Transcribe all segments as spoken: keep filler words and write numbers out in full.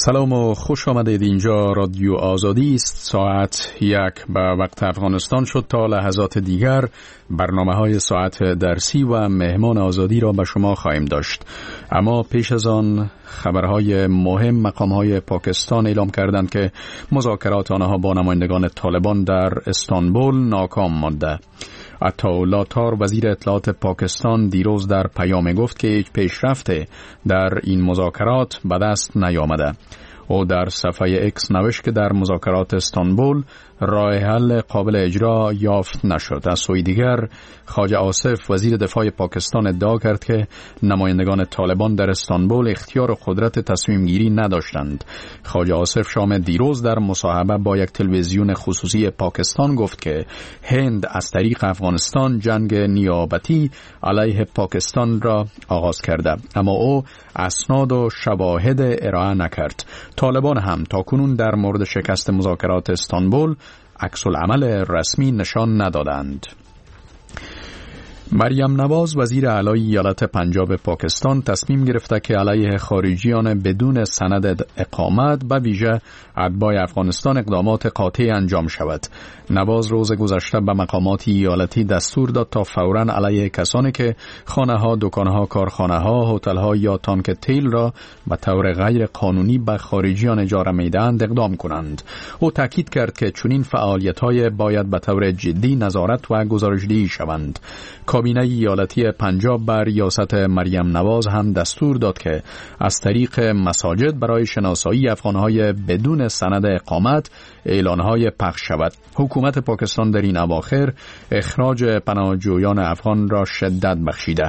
سلام و خوش آمدید. اینجا رادیو آزادی است. ساعت یک به وقت افغانستان شد. تا لحظات دیگر برنامه های ساعت درسی و مهمان آزادی را به شما خواهیم داشت. اما پیش از آن خبرهای مهم. مقامهای پاکستان اعلام کردند که مذاکرات آنها با نمایندگان طالبان در استانبول ناکام مانده. عطاالله تار وزیر اطلاعات پاکستان دیروز در پیام گفت که هیچ پیشرفته در این مذاکرات به دست نیامده. او در صفحه اکس نوشت که در مذاکرات استانبول راه حل قابل اجرا یافت نشد. از سوی دیگر خواجه آصف وزیر دفاع پاکستان ادعا کرد که نمایندگان طالبان در استانبول اختیار و قدرت تصمیم گیری نداشتند. خواجه آصف شام دیروز در مصاحبه با یک تلویزیون خصوصی پاکستان گفت که هند از طریق افغانستان جنگ نیابتی علیه پاکستان را آغاز کرده، اما او اسناد و شواهد ارائه نکرد. طالبان هم تاکنون در مورد شکست مذاکرات استانبول عکس العمل رسمی نشان ندادند. مریم نواز وزیر اعلی ایالت پنجاب پاکستان تصمیم گرفته که علیه خارجیان بدون سند اقامت به ویژه اتباع افغانستان اقدامات قاطع انجام شود. نواز روز گذشته به مقامات ایالتی دستور داد تا فوراً علیه کسانی که خانه‌ها، دکان‌ها، کارخانه‌ها، هتل‌ها یا تانک تیل را به طور غیر قانونی به خارجیان اجاره می‌دهند اقدام کنند. او تاکید کرد که چنین فعالیت‌های باید به طور جدی نظارت و گزارش‌دهی شوند. کابینه ایالتی پنجاب بر ریاست مریم نواز هم دستور داد که از طریق مساجد برای شناسایی افغان‌های بدون سند اقامت اعلان‌های پخش شود. حکومت پاکستان در این اواخر اخراج پناهجویان افغان را شدت بخشیده.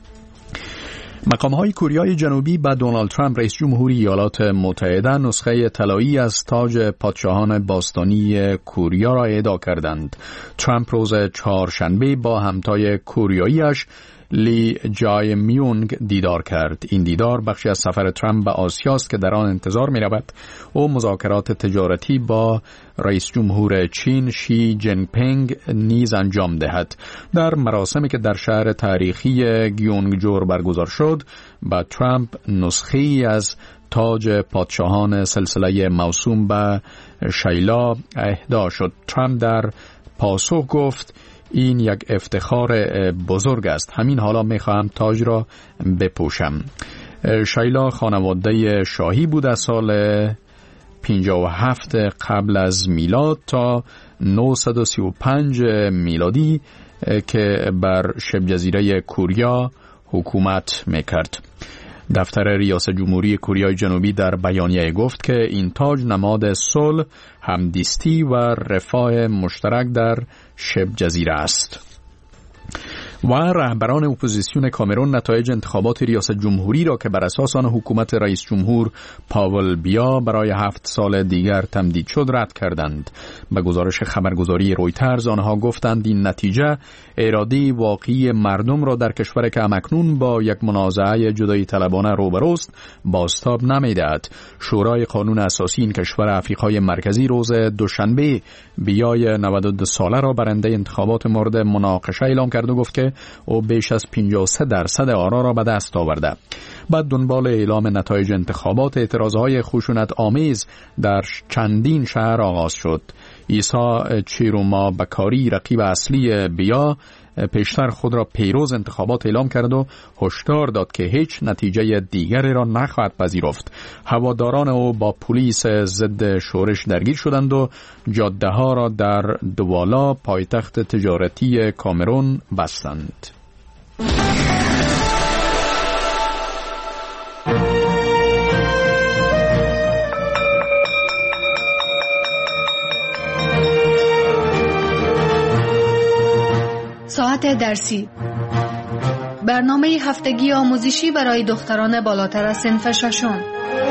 مقام‌های کوریای جنوبی به دونالد ترامپ رئیس جمهوری ایالات متحده نسخه طلایی از تاج پادشاهان باستانی کوریا را اهدا کردند. ترامپ روز چهارشنبه با همتای کوریایی‌اش لی جای میونگ دیدار کرد. این دیدار بخشی از سفر ترامپ به آسیا است که در آن انتظار می رود او مذاکرات تجارتی با رئیس جمهور چین شی جین پینگ نیز انجام دهد. در مراسمی که در شهر تاریخی گیونگجور برگزار شد، با ترامپ نسخه‌ای از تاج پادشاهان سلسله موسوم به شیلا اهدا شد. ترامپ در پاسخ گفت این یک افتخار بزرگ است. همین حالا میخواهم تاج را بپوشم. شیلا خانواده شاهی بود از سال پنجاه و هفت قبل از میلاد تا نهصد و سی و پنج میلادی که بر شبه جزیره کوریا حکومت میکرد. دفتر ریاست جمهوری کوریای جنوبی در بیانیه گفت که این تاج نماد صلح، همدیستی و رفاه مشترک در شبه جزیره است. و رهبران اپوزیسیون کامرون نتایج انتخابات ریاست جمهوری را که بر اساس آن حکومت رئیس جمهور پاول بیا برای هفت سال دیگر تمدید شد رد کردند. به گزارش خبرگزاری رویترز آنها گفتند این نتیجه اراده واقعی مردم را در کشور که همکنون با یک منازعه جدایی طلبانه روبروست بازتاب نمیدهد. شورای قانون اساسی این کشور آفریقای مرکزی روز دوشنبه بیای نود و دو ساله را برنده انتخابات مورد مناقشه اعلام کرد و گفت که او بیش از پنجاه و سه درصد آرا را به دست آورده. بعد دنبال اعلام نتایج انتخابات اعتراضهای خشونت آمیز در چندین شهر آغاز شد. عیسی چیروما بکاری رقیب اصلی بیا پیشتر خود را پیروز انتخابات اعلام کرد و هشدار داد که هیچ نتیجه دیگری را نخواهد پذیرفت. هواداران او با پلیس ضد شورش درگیر شدند و جاده ها را در دوالا پایتخت تجارتی کامرون بستند. ساعت درسی، برنامه هفتگی آموزشی برای دختران بالاتر از صنف ششم.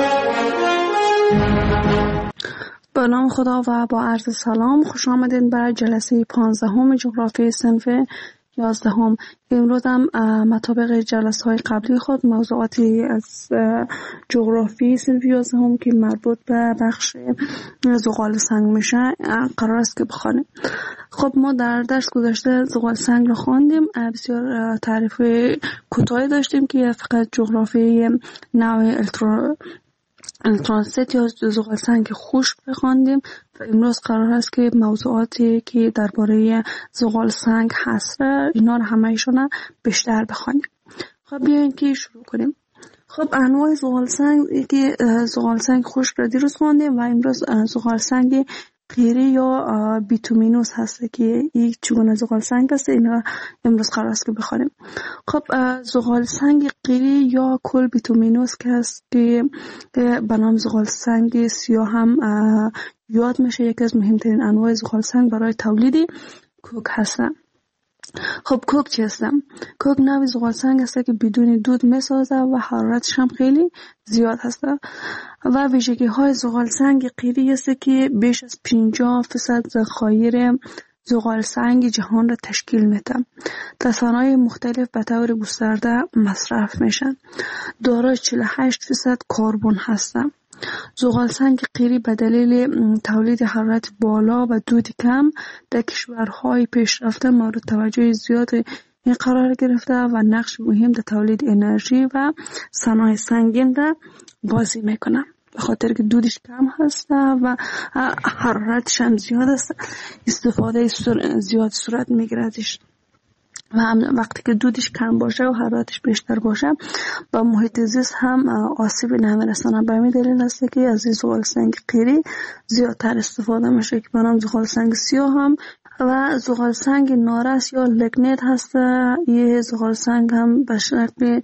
با نام خدا و با عرض سلام، خوش آمدین برای جلسه پانزدهم جغرافی صنف یازدهم. امروز هم مطابق جلسه های قبلی خود موضوعاتی از جغرافی صنف یازدهم که مربوط به بخش زغال سنگ میشه قرار است که بخوانیم. خب ما در درس گذشته زغال سنگ رو خواندیم، بسیار تعریف کوتاهی داشتیم که فقط جغرافی نوع الکترو ترانزیت یا زغال سنگ خشک بخواندیم و امروز قرار است که موضوعاتی که درباره زغال سنگ هست اینا رو همه‌شون بیشتر بخوانیم. خب بیاین که شروع کنیم. خب انواع زغال سنگ که زغال سنگ خشک را دیروز خواندیم و امروز زغال سنگ قیری یا بیتومینوس هست که این چگونه زغال سنگ است، این امروز قرار است که بخوانیم. خب زغال سنگ قیری یا کل بیتومینوس که است که به نام زغال سنگ سیاه هم یاد میشه، یکی از مهمترین انواع زغال سنگ برای تولید کوک هست. خب کوک چی هست؟ کوک نوعی زغال سنگ است که بدون دود میسازه و حرارتش هم خیلی زیاد هست و ویژگی های زغال سنگ قیری است که بیش از پنجاه درصد ذخایر زغال سنگ جهان را تشکیل میده. در صنایع مختلف به طور گسترده مصرف میشن. دارای چهل و هشت درصد کربن هستند. زغال سنگ قیری به دلیل تولید حرارت بالا و دود کم در کشورهای پیشرفته مورد توجه زیاد این قرار گرفته و نقش مهم در تولید انرژی و صنایع سنگین را بازی میکنه. به خاطر که دودش کم هست و حرارتش هم زیاد است، استفاده زیاد صورت میگیردش و وقتی که دودش کم باشه و حرارتش بیشتر باشه با محیط زیست هم آسیب نمیرسانه. به همین دلیل است که از زغال سنگ قیری زیادتر استفاده میشه که به نام زغال سنگ سیاه هم و زغال سنگ نارس یا لگنیت هست. یه زغال سنگ هم به شکل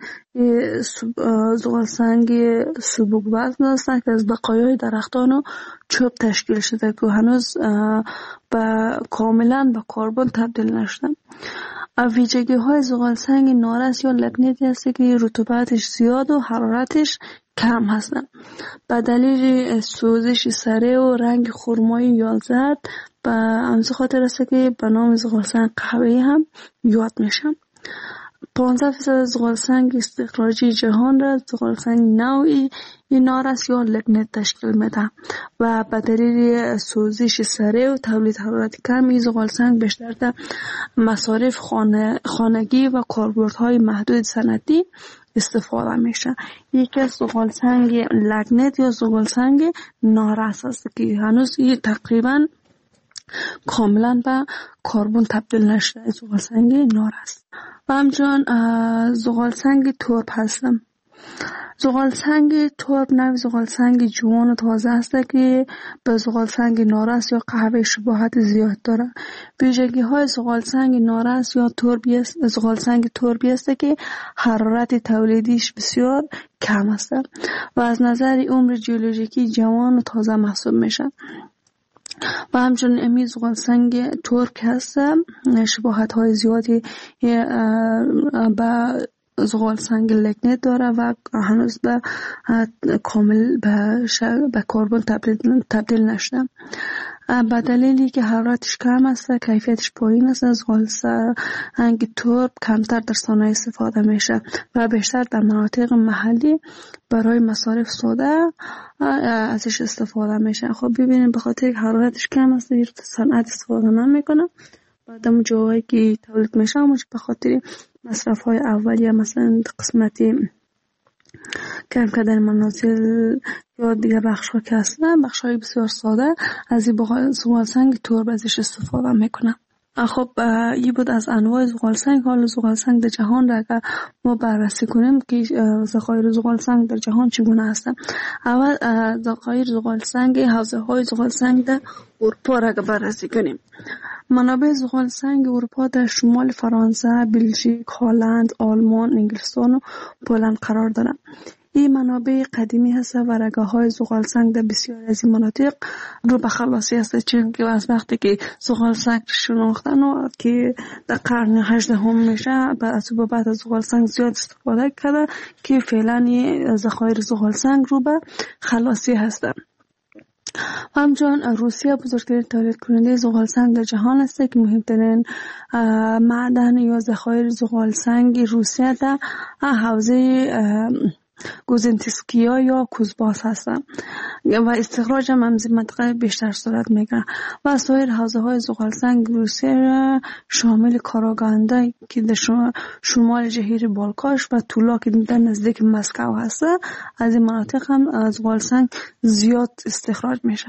زغال سنگ سبک وزن است که از بقایای درختان و چوب تشکیل شده که هنوز به کاملا به کربن تبدیل نشده. ویژگی های زغال سنگ نارس یا لگنیت است که رطوبتش زیاد و حرارتش کم هستند. به دلیل سوزش سریع و رنگ خرمایی یا زرد به همزه خاطر است که به نام زغال سنگ قهوه‌ای هم یاد میشن. پانزده درصد زغال سنگ استخراجی جهان را زغال سنگ نوعی نارس یا لگنیت تشکیل میده و به دلیل سوزش سریع و تولید حرارت کم این زغال سنگ بیشتر در مصارف خانه، خانگی و کاربردهای محدود صنعتی استفاده میشه. یکی از زغال سنگ لگنیت یا زغال سنگ نارس است که هنوز این تقریبا کاملا به کربن تبدیل نشده. زغال سنگ نارس و همچنان زغال سنگ ترب هستم. زغال سنگ ترب نوع زغال سنگ جوان و تازه است که به زغال سنگ نارس یا قهوه شباهت زیاد داره. ویژگی های زغال سنگ نارس یا تربی است زغال سنگ تربی است که حرارت تولیدیش بسیار کم است و از نظر عمر ژئولوژیکی جوان و تازه محسوب میشه. و همچنین امی زغال سنگ ترک هست شباهت های زیادی به زغال سنگ لگنیت داره و هنوز به کامل به, به کربن تبدیل, تبدیل نشده. به دلیلی که حرارتش کم است کیفیتش پایین است زغال سنگ ترب کمتر در صنایع استفاده میشه و بیشتر در مناطق محلی برای مصارف ساده ازش استفاده میشه. خب ببینید به خاطر حرارتش کم است در صنعت استفاده نمیکنه. بعدم جایی که تولید میشه همونش به خاطر مصرف های اولیه مثلا قسمتی کم کردن منازل یا دیگر بخش ها که هستن بخش های بسیار ساده از این زغال سنگ ترب ازش استفاده میکنن. خب این بود از انواع زغال سنگ. حالا زغال سنگ در جهان را اگر ما بررسی کنیم که ذخایر زغال سنگ در جهان چگونه هستند. اول ذخایر زغال سنگ حوزه های زغال سنگ در اروپا را بررسی کنیم. منابع زغال سنگ اروپا در شمال فرانسه، بلژیک، هلند، آلمان، انگلستان و پولند قرار دارند. این منابع قدیمی هست و رگه‌های زغال سنگ در بسیاری از این مناطق رو به خلاصی هست، چون که از وقتی که زغال سنگ شناختن و که در قرن هجدهم میشه به بعد از زغال سنگ زیاد استفاده کرده که فعلا ذخایر زغال سنگ رو به خلاصی هستن. همچنان روسیه بزرگترین تولید کننده زغال سنگ در جهان است که مهمترین معدن یا ذخایر زغال سنگ روسیه در حوزه گوزنتسکیا یا کوزباس هستند و استخراج هم از منطقه بیشتر صورت میگیره و سایر حوزه های زغال سنگ روسیه را شامل کاراگانده که در شمال جزیره بالکاش و تولا که در نزدیک مسکو هست، از این مناطق هم زغال سنگ زیاد استخراج میشه.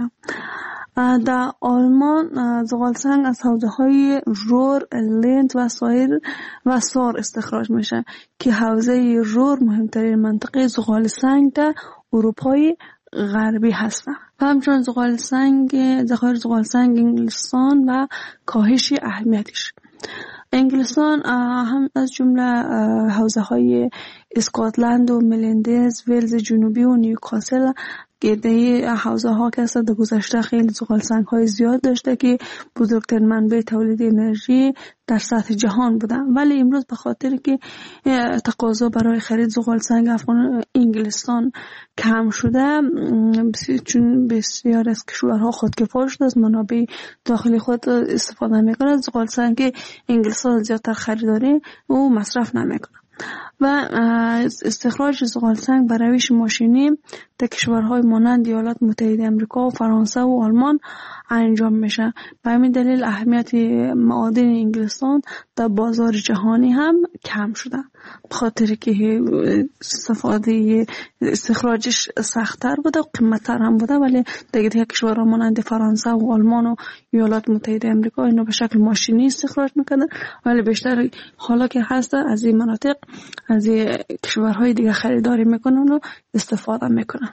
در آلمان زغال سنگ از حوزه های رور، لند و سایر و سار استخراج میشه که حوزه رور مهمترین منطقه زغال سنگ در اروپای غربی هست و همچنین زغال سنگ ذخایر زغال سنگ انگلستان و کاهش اهمیتش. انگلستان هم از جمله حوزه های اسکاتلند و ملندز، ولز جنوبی و نیوکاسل که در حوزه ها که در گذشته خیلی زغال سنگ های زیاد داشته که بزرگترین منبع تولید انرژی در سطح جهان بودن، ولی امروز به خاطر که تقاضا برای خرید زغال سنگ افغان انگلستان کم شده، چون بسیار از کشورها خودکفا شده از منابع داخلی خود استفاده میکنه، زغال سنگ انگلستان زیادتر خریداری و مصرف نمیکنه و استخراج زغال سنگ به روش ماشینی در کشورهای مانند ایالات متحده آمریکا و فرانسه و آلمان انجام میشه. به همین دلیل اهمیت معادن انگلستان در بازار جهانی هم کم شده، به خاطر که استفاده استخراجش سخت‌تر بوده و قیمت‌تر هم بوده، ولی دیگه دیگه کشورها مانند فرانسه و آلمان و ایالات متحده آمریکا اینو به شکل ماشینی استخراج میکنن، ولی بیشتر حالا که هست از این مناطق از این کشورهای دیگه خریداری میکنن و استفاده میکنن.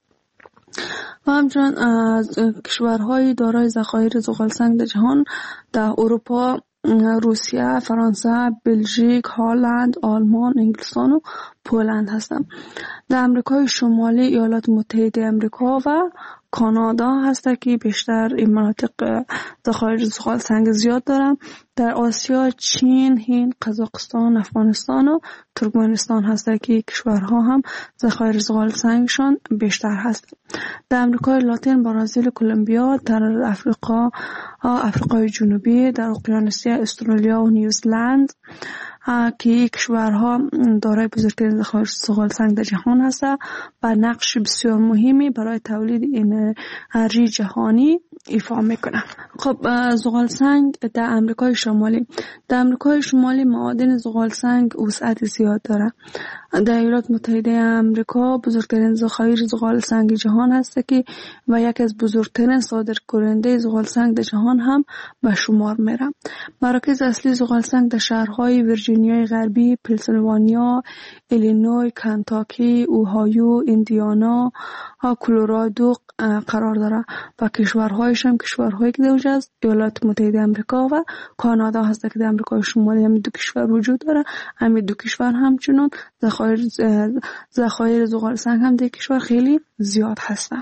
و همچنین از کشورهای دارای ذخایر زغال سنگ در جهان در اروپا روسیه، فرانسه، بلژیک، هلند، آلمان، انگلستان و پولند هستند. در امریکای شمالی ایالات متحده آمریکا و کانادا هست که بیشتر این مناطق ذخایر زغال سنگ زیاد دارن. در آسیا چین، هند، قزاقستان، افغانستان و ترکمنستان هست که کشورها هم ذخایر زغال سنگشان بیشتر هست. در امریکای لاتین برزیل، کلمبیا، در افریقا افریقای جنوبی، در اقیانوسیه استرالیا و نیوزلند که کشورها دارای بزرگترین ذخایر زغال سنگ در جهان هست و نقش بسیار مهمی برای تولید انرژی جهانی ایفا میکنه. خب زغال سنگ در امریکای شمالی در امریکای شمالی معادن زغال سنگ وسعت زیاد داره. در ایالات متحده آمریکا بزرگترین ذخایر زغال سنگ جهان هست که و یکی از بزرگترین صادرکننده زغال سنگ در جهان هم به شمار میره. مراکز اصلی زغال سنگ در شهرهای ویرجینیای غربی، پنسیلوانیا، ایلینوی، کنتاکی، اوهایو، ایندیانا، کلرادو قرار داره و کشورهایش هم کشورهایی که در از ایالات متحده آمریکا و کانادا هست که در امریکای شمالی هم دو کشور وجود داره. همین دو کشور همچنان ذخایر ذخایر زغال سنگ هم در کشور خیلی زیاد هستن.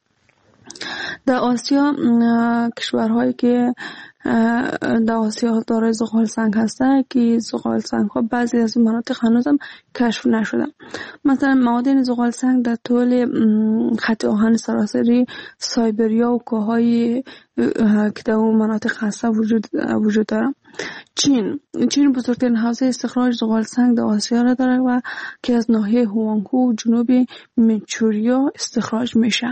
در آسیا کشورهایی که در آسیا دارای زغال سنگ هستن که زغال سنگ ها بعضی از مناطق هنوز هم کشف نشدن. مثلا معادن زغال سنگ در طول خط آهن سراسری سایبریا و کوههای که در اون مناطق هسته وجود وجود داره. چین چین بزرگترین حوزه استخراج زغال سنگ در آسیا را داره و که از ناحیه هوانگهو و جنوب منچوریا استخراج میشه.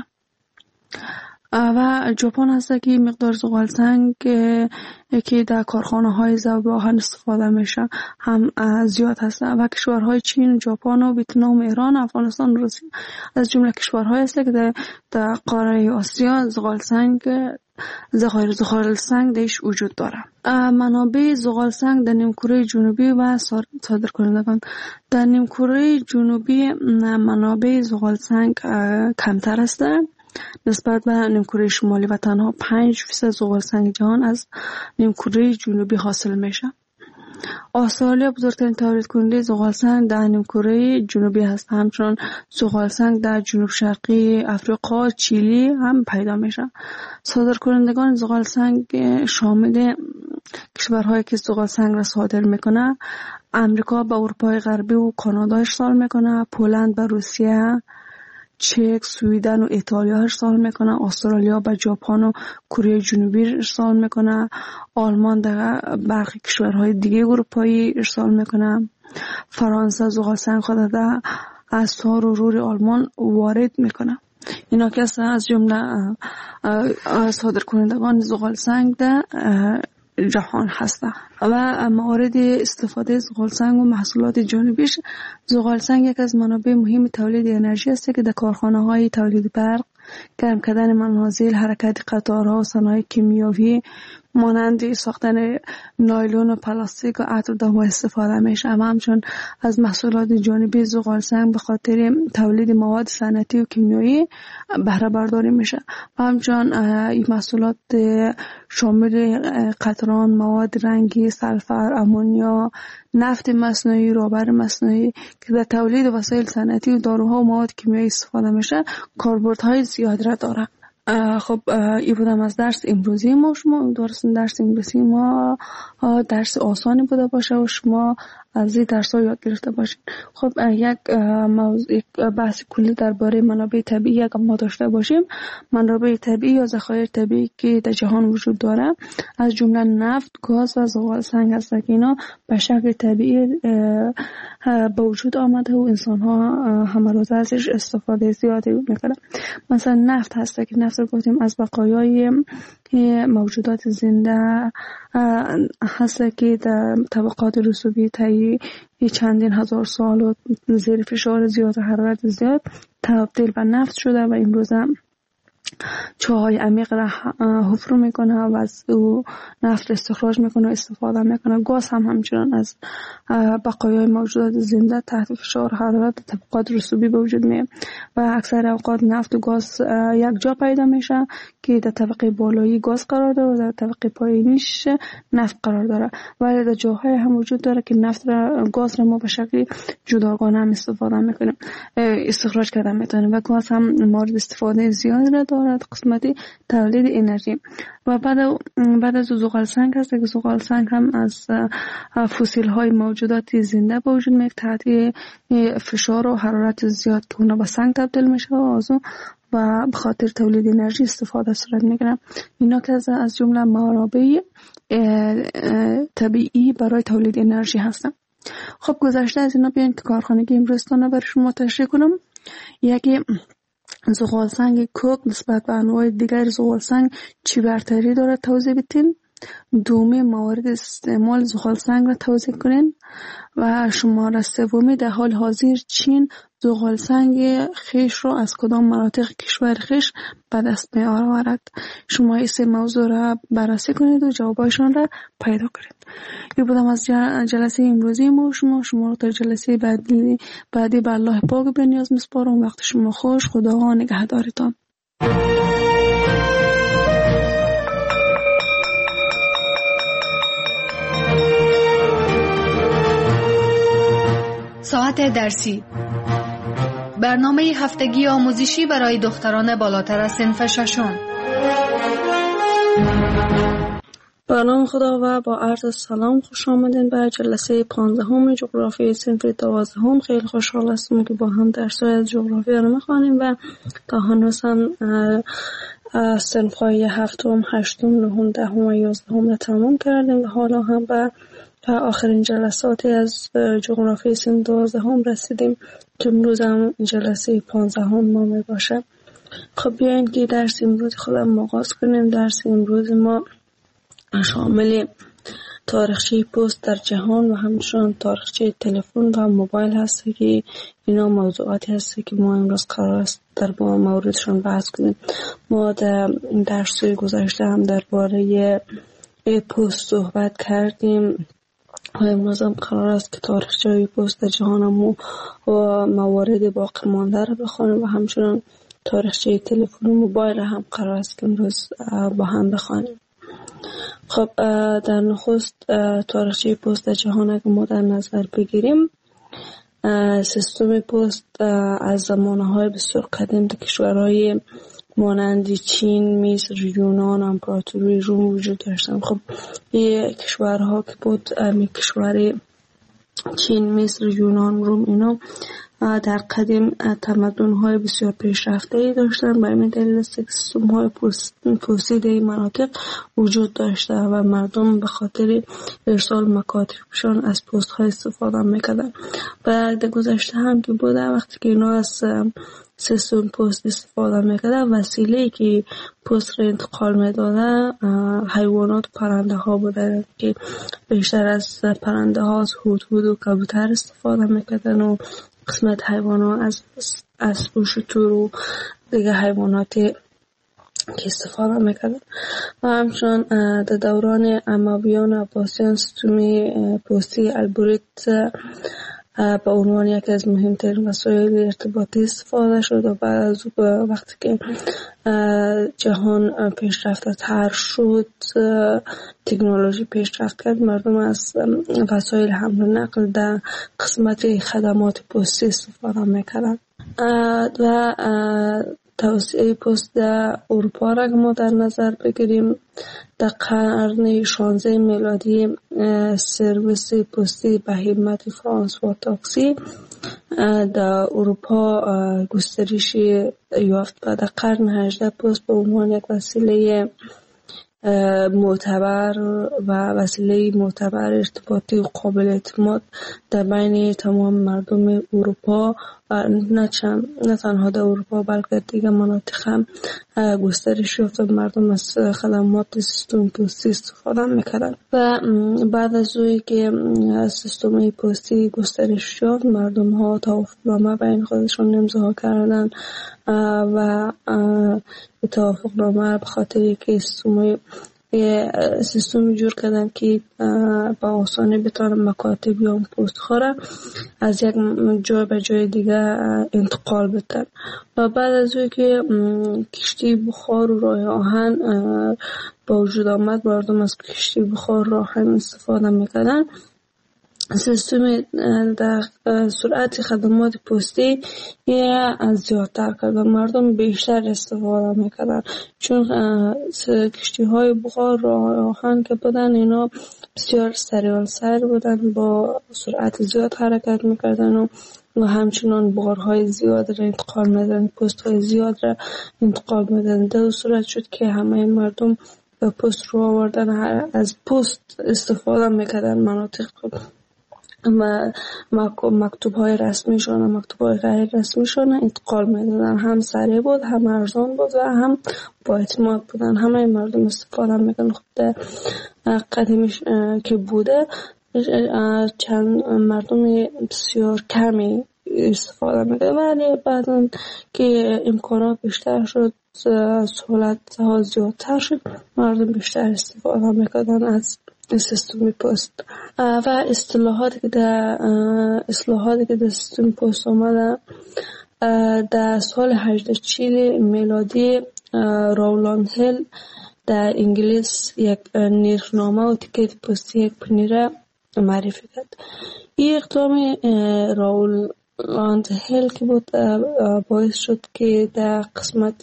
و ژاپن هست که مقدار زغال سنگ که در کارخانه های ذوب آهن استفاده میشه هم زیاد هست و کشورهای چین، ژاپن و ویتنام، ایران، افغانستان، روسیه از جمله کشورهای هست که در, در قاره آسیا زغال سنگ ذخایر زغال سنگ درش وجود داره. منابع زغال سنگ در نیمکره جنوبی و صادرکنندگان. در نیمکره جنوبی منابع زغال سنگ کمتر است نسبت به نیمکره شمالی و تنها پنج فیصد زغال سنگ جهان از نیمکره جنوبی حاصل میشه. استرالیا بزرگترین تولید کننده زغال سنگ در نیمکره جنوبی هست. همچنین زغال سنگ در جنوب شرقی افریقا، چیلی هم پیدا میشه. صادرکنندگان زغال سنگ شامل کشورهایی که زغال سنگ را صادر میکنه: امریکا به اروپای غربی و کانادا ارسال میکنه، پولند به روسیه، چک، سوئیدن و ایتالیا ارسال میکنه، استرالیا به ژاپن و کره جنوبی ارسال میکنه، آلمان در برخی کشورهای دیگه اروپایی ارسال میکنه، فرانسه زغال سنگ خود در از تار و رور آلمان وارد میکنه. اینا که از جمله صادر کنندگان زغال سنگ در جهان هستند و موارد استفاده زغال سنگ و محصولات جانبیش. زغال سنگ یک از منابع مهم تولید انرژی است که در کارخانه های تولید برق، گرم کردن منازل، حرکت قطارها و صنایع کیمیاوی مانند ساختن نایلون و پلاستیک و عطر دوا استفاده میشه. اما همچون از محصولات جانبی زغال سنگ به خاطر تولید مواد صنعتی و کیمیایی بهره برداری میشه و همچون این محصولات شامل قطران، مواد رنگی، سلفر، امونیا، نفت مصنوعی، رابر مصنوعی که در تولید وسایل صنعتی و داروها و مواد کیمیایی استفاده میشه کاربردهای زیاد را داره. خب این بودم از درس امروزی ما. شما درس درس امروزی ما درس آسانی بوده باشه و شما از این درس ها یاد گرفته باشین. خب یک موضوع یک بحث کلی درباره منابع طبیعی یک ما داشته باشیم. منابع طبیعی یا ذخایر طبیعی که در جهان وجود داره از جمله نفت، گاز و زغال سنگ هست که اینا به شکل طبیعی به وجود آمده و انسان ها همه روز ازش استفاده زیادی میکنن. مثلا نفت هست که نفت رو گفتیم از بقایای موجودات زنده هست که در طبقات رسوبی طی چندین هزار سال و زیر فشار زیاد و حرارت زیاد تبدیل به نفت شده و امروز هم چاهای عمیق را حفر میکنه و از او نفت استخراج میکنه و استفاده میکنه. گاز هم همچنان از بقایای موجودات زنده تحت فشار حرارت طبقات رسوبی به وجود میاد و اکثر اوقات نفت و گاز یک جا پیدا میشه که در طبقه بالایی گاز قرار داره و در طبقه پایینیش نفت قرار داره، ولی در جاهای هم وجود داره که نفت را گاز را ما به شکل جداگانه هم استفاده میکنیم استخراج کردن میتونیم و گاز هم مورد استفاده زیاد را دارد قسمتی تولید انرژی. و بعد بعد از زغال سنگ هست که زغال سنگ هم از فسیل های موجودات زنده به وجود میاد تحت فشار و حرارت زیاد که اونا به سنگ تبدیل میشه و از و به خاطر تولید انرژی استفاده صورت میگیرن. اینا که از جمله منابع طبیعی برای تولید انرژی هستن. خب گذشته از اینا بیاین که کارخانگی امروزتانه برای شما تشریح کنم. یکی زغال سنگ کوک نسبت به انواع دیگر زغال سنگ چی برتری داره توضیح بدین. دومی موارد استعمال زغال سنگ را توضیح کنین. و شماره سومی در حال حاضر چین زغال سنگ خیش را از کدام مناطق کشور خیش به دست می آورد. شما این سه موضوع را بررسی کنید و جوابایشان را پیدا کنید. این بودم از جلسه امروزی ما. شما شما رو تا جلسه بعدی بعدی به الله پاک بنیاز میسپارم. وقت شما خوش. خدا نگهدارتان. ساعت درسی برنامه هفتگی آموزشی برای دختران بالاتر از صنف ششم. با نام خدا و با عرض سلام خوش آمدین به جلسه پانزدهم جغرافی صنف دوازدهم. خیلی خوشحال هستم که با هم درس‌های از جغرافی رو می‌خوانیم و تا هنوز هم صنف‌های هفتم، هشتم، نهم، دهم و یازدهم رو تمام کردیم و حالا هم به آخرین جلساتی از جغرافی صنف دوازدهم رسیدیم که امروز هم جلسه پانزدهم ما می باشه. خب بیاین که درس امروز خودم آغاز کنیم. درس امروز ما شامل تاریخچه پست در جهان و همچنان تاریخچه تلفن و موبایل هست که اینا موضوعاتی هست که ما امروز قرار است در با موردشون بحث کنیم. ما در درس‌های گذشته هم درباره پست صحبت کردیم و امروز هم قرار است که تاریخچه پست در جهان و موارد باقی مانده را بخوانیم و همچنان تاریخچه تلفن و موبایل هم قرار است که امروز با هم بخوانیم. خب در نخست تاریخچه پست در جهان اگه ما در نظر بگیریم، سیستم پست از زمانه‌های بسیار قدیم در کشورهای مانند چین، مصر، یونان، امپراتوری روم وجود داشتن. خب این کشورها که بود، می کشور چین، مصر، یونان، روم، اینا در قدیم تمدن‌های بسیار پیشرفته‌ای داشتند. به این دلیل سیستم‌های پستی در این مناطق وجود داشته و مردم به خاطر ارسال مکاتبشان از پست‌های استفاده می‌کردند. و در گذشته هم که بوده وقتی که اینا از سیستم پست استفاده می‌کردند، وسیله‌ای که پست را انتقال می‌دادند حیوانات و پرنده ها بوده که بیشتر از پرنده ها از هدهد و کبوتر استفاده می‌کردند و قسمت حیوانات از اسب و شتر و دیگه حیواناتی که استفاده می‌کردند. و همچنان در دوران امویان و عباسیان سیستم پستی البریت به عنوان یکی از مهمترین وسایل ارتباطی استفاده شد و بعد از وقتی که جهان پیشرفته تر شد، تکنولوژی پیشرفت کرد، مردم از وسایل حمل و نقل در قسمت خدمات پستی استفاده میکردند. و توسعه پست در اروپا را ما در نظر بگیریم، در قرن شانزده میلادی سرویس پستی به همت فرانسوا تاکسی در اروپا گسترش یافت و در قرن هجدهم پست به عنوان یک وسیله معتبر و وسیله معتبر ارتباطی و قابل اعتماد در بین تمام مردم اروپا و نه تنها در اروپا بلکه دیگر مناطق هم گسترش یافت و مردم از خدمات سیستم پستی استفاده میکردند. و بعد از اوی که سیستم پستی گسترش یافت، مردم ها توافقنامه بین خودشون امضا کردند و توافقنامه به خاطر که سیستم سیستم جور کردن که با آسانی بتونه مکاتب یا پست خورا از یک جای به جای دیگه انتقال بدن. و بعد از اون که کشتی بخار و راه آهن با وجود آمد، مردم از کشتی بخار راه آهن استفاده میکردن. سیستم در سرعت خدمات پستی از زیادتر کرد و مردم بیشتر استفاده میکردن، چون کشتی های بخار راه آهن که بودن اینا بسیار سریع سر بودن، با سرعت زیاد حرکت میکردن و و همچنان بارهای زیاد را انتقال میدن، پست های زیاد را انتقال میدن. در صورت شد که همه مردم به پست رو آوردن، از پست استفاده میکردن. مناطق و مکتوب های رسمیشون و مکتوب های غیر رسمیشون انتقال میدادن. هم سریع بود، هم ارزان بود و هم با اعتماد بودن. همه مردم استفاده میکنن. خود در قدیمش که بوده چند مردم بسیار کمی استفاده میکنن، ولی بعدا که امکانات بیشتر شد، سهولت ها زیادتر شد، مردم بیشتر استفاده میکنن از سیستم پست. و اصطلاحاتی که در اصلاحاتی که در سیستم پست آمده در سال هجده چهل میلادی راولند هیل در انگلیس یک نرخنامه و تیکت پستی یک پنی را معرفی کرد. این اقدام راولند هیل که بود باعث شد که در قسمت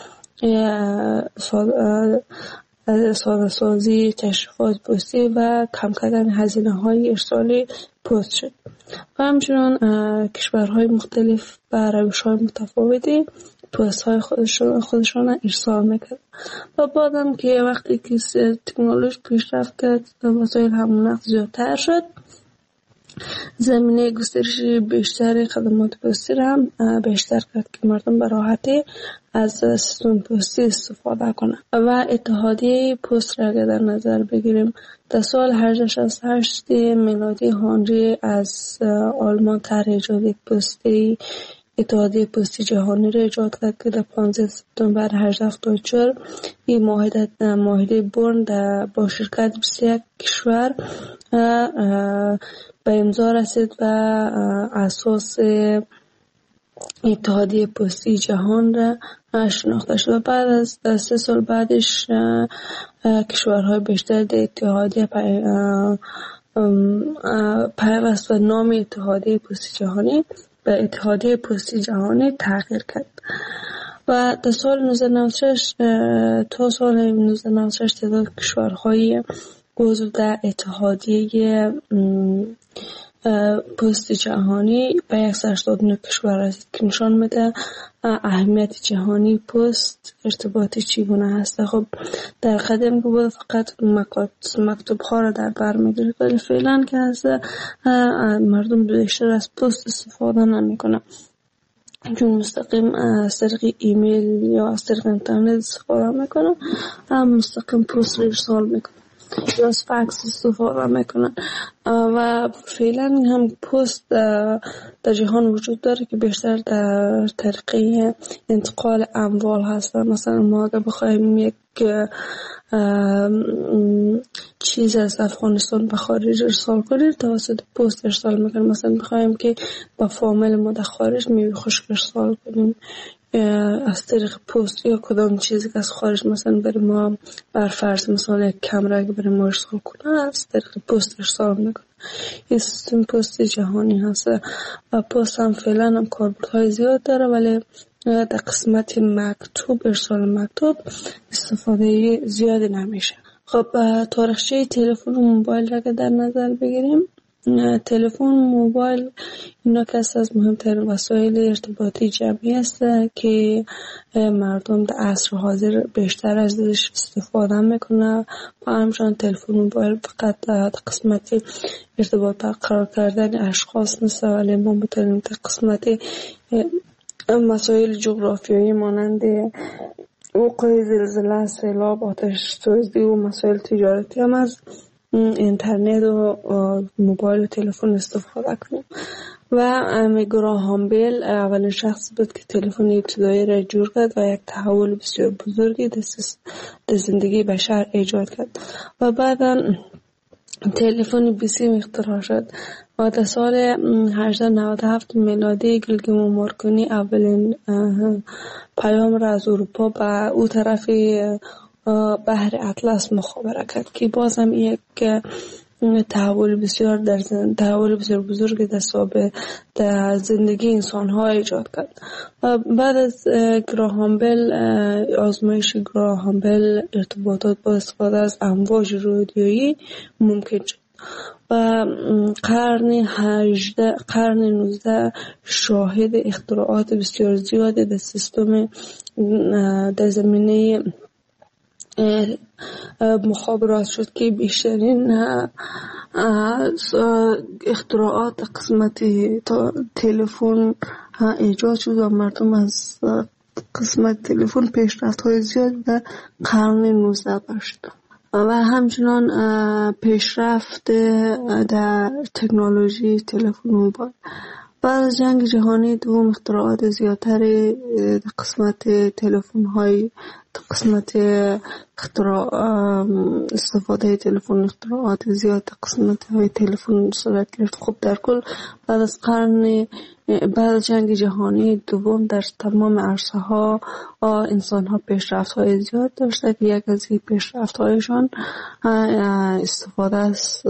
ساده سازی تشریفات پستی و کم کردن هزینه های ارسالی پست شد و همچنان کشورهای مختلف به روش های متفاوتی پست های خودشون, خودشون ارسال میکرد. و بعدم که وقتی که تکنولوژی پیشرفت کرد و وسایل حمل و نقل زیادتر شد، زمینه گسترش بیشتر خدمات پستی را هم بیشتر کرد که مردم به راحتی از سیستم پستی استفاده کنند. و اتحادیه پست را در نظر بگیریم، در سال هزار و هشتصد و شصت و هشت میلادی هنری از آلمان طرح ایجاد پستی اتحادیه پستی جهانی را ایجاد کرد که در پانزده سپتامبر هزار و هفتصد و هفتاد و چهار این معاهده معاهده برن با شرکت بیست و یک کشور به امضا رسید و اساس اتحادیه پستی جهان را شناخته شد. و بعد از سه سال بعدش کشورهای بیشتر در اتحادیه پیوست و نام اتحادیه پستی جهانی به اتحادیه پستی جهانی تغییر کرد. و در سال نوزده نود و شش تا سال نوزده نود و شش تعداد کشورهای عضو در اتحادیه پست جهانی به صد و هشتاد و نه کشور است که نشان میده اهمیت جهانی پست ارتباطی چگونه هست. خب در قدم که بود فقط مکتوب ها را در بر میگیره، ولی فعلا که هست مردم بیشتر از پست استفاده نمیکنه، چون مستقیم از طریق ایمیل یا از طریق اینترنت استفاده میکنن، هم مستقیم پست ارسال میکنن یا از فکس استفاده میکنن. و فعلا هم پست در جهان وجود داره که بیشتر در طریق انتقال اموال هست. مثلا ما اگر بخوایم یک چیز از افغانستان به خارج ارسال کنیم توسط پست ارسال میکنیم. مثلا بخوایم که با فامیل ما در خارج میوه خشک ارسال کنیم از طریق پست، یا کدام چیزی که از خارج مثلا برای ما بر فرض مثلا یک کامera که برای ما ارسال کنه از طریق پست ارسال میکنه. این سیستم پست جهانی هست و پست هم فعلا هم کاربردهای زیاد داره، ولی در قسمت مکتوب ارسال مکتوب استفاده زیادی نمیشه. خب تاریخچه تلفن و موبایل را که در نظر بگیریم، تلفن و موبایل اینا که از مهمترین وسایل ارتباطی جمعی است که مردم در عصر حاضر بیشتر ازش استفاده میکنه. و همچنان تلفن و موبایل فقط در قسمت ارتباط برقرار کردن اشخاص نیست، ولی ما میتونیم در قسمت مسائل جغرافیایی مانند وقوع زلزله، سیلاب، آتش سوزی و مسائل تجارتی هم از اینترنت و موبایل و تلفن استفاده کنیم. و گراهام بیل اولین شخص بود که تلفن ابتدایی را جور کرد و یک تحول بسیار بزرگی در زندگی بشر ایجاد کرد. و بعدا تلفن بیسیم اختراع شد و در سال هزار و نود و هفت میلادی گیلگیم مارکونی اولین پیام را از اروپا به او طرف بحر اطلس مخابره کرد که باز هم یک تحول بسیار در زند... تحول بسیار بزرگی در سابق در زندگی انسان ها ایجاد کرد. و بعد از گراهام بیل آزمایش گراهام بیل ارتباطات با استفاده از امواج رادیویی ممکن شد و قرن هجدهم قرن نوزدهم شاهد اختراعات بسیار زیادی در سیستم در زمینه مخابرات شد که بیشترین اختراعات قسمت تلفن ایجاد شد و مردم از قسمت تلفن پیشرفت های زیاد در قرن نوزدهم برشد. و همچنان پیشرفت در تکنولوژی تلفن موبایل. بعد از جنگ جهانی دوم اختراعات زیادتر قسمت تلفن های قسمت اختراع استفاده تلفن اختراعات زیاد قسمت های تلفن صورت گرفت. خب در کل بعد از قرن بعد از جنگ جهانی دوم در تمام عرصه ها انسان ها پیشرفت های زیاد داشته که یک از این پیشرفت هایشان استفاده از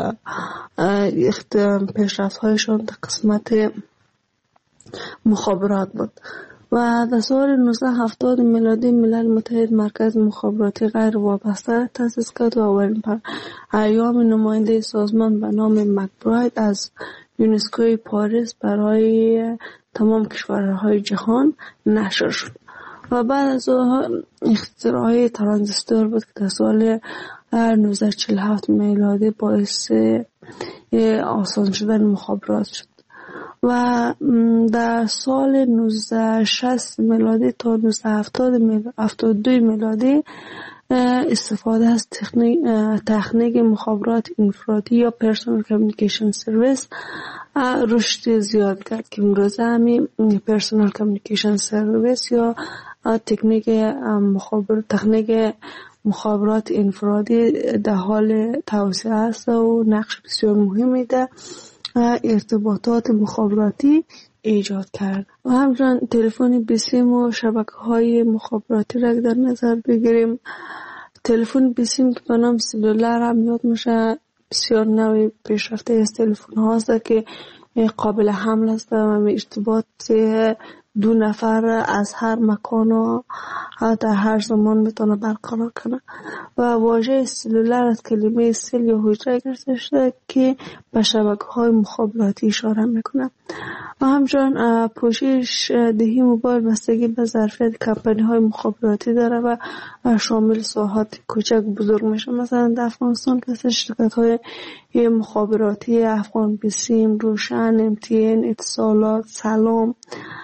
پیشرفت هایشان در قسمت مخابرات بود. و در سال نوزده هفتاد میلادی ملل متحد مرکز مخابراتی غیر وابسته تأسیس کرد و اولین ایام نماینده سازمان به نام مکبراید از یونسکوی پاریس برای تمام کشورهای جهان نشر شد. و بعد از اختراع ترانزیستور بود که در سال نوزده چهل و هفت میلادی باعث آسان شدن مخابرات شد. و در سال نوزده شصت میلادی تا نوزده هفتاد و دو میلادی استفاده از تکنیک تکنیک مخابرات انفرادی یا پرسونال کامیونیکیشن سرویس رشد زیاد کرد که امروزه همین پرسونال کامیونیکیشن سرویس یا تکنیک مخابرات تکنیک مخابرات انفرادی در حال توسعه است و نقش بسیار مهمی در ارتباطات مخابراتی ایجاد کرد. و همچنین تلفن بیسیم و شبکه‌های مخابراتی را در نظر بگیریم، تلفن بیسیم که به نام سلولر هم یاد میشه بسیار نوع پیشرفته از تلفن هاست که قابل حمل است و ارتباط دو نفر از هر مکان و در هر زمان میتونه برقرار کنه و واژه سلولر از کلمه سل یا حجره گرفته شده که به شبکه‌های مخابراتی اشاره میکنه و همچنین پوشش دهی موبایل بستگی به ظرفیت کمپانی‌های مخابراتی داره و شامل ساحات کوچک بزرگ میشه. مثلا در افغانستان که شرکت‌های مخابراتی افغان بیسیم، روشن، ام تی ان، اتصالات، سلام،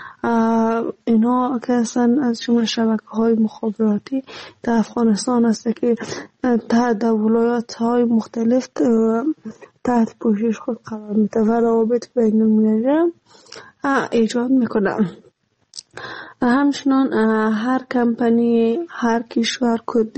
اینا که اصلا از جمله شبکه‌های مخابراتی در افغانستان هست که تحت ولایت‌های مختلف تحت پوشش خود قرار میده و روابط بین المللی ایجاد میکنه. همچنان هر کمپانی، هر کشور کد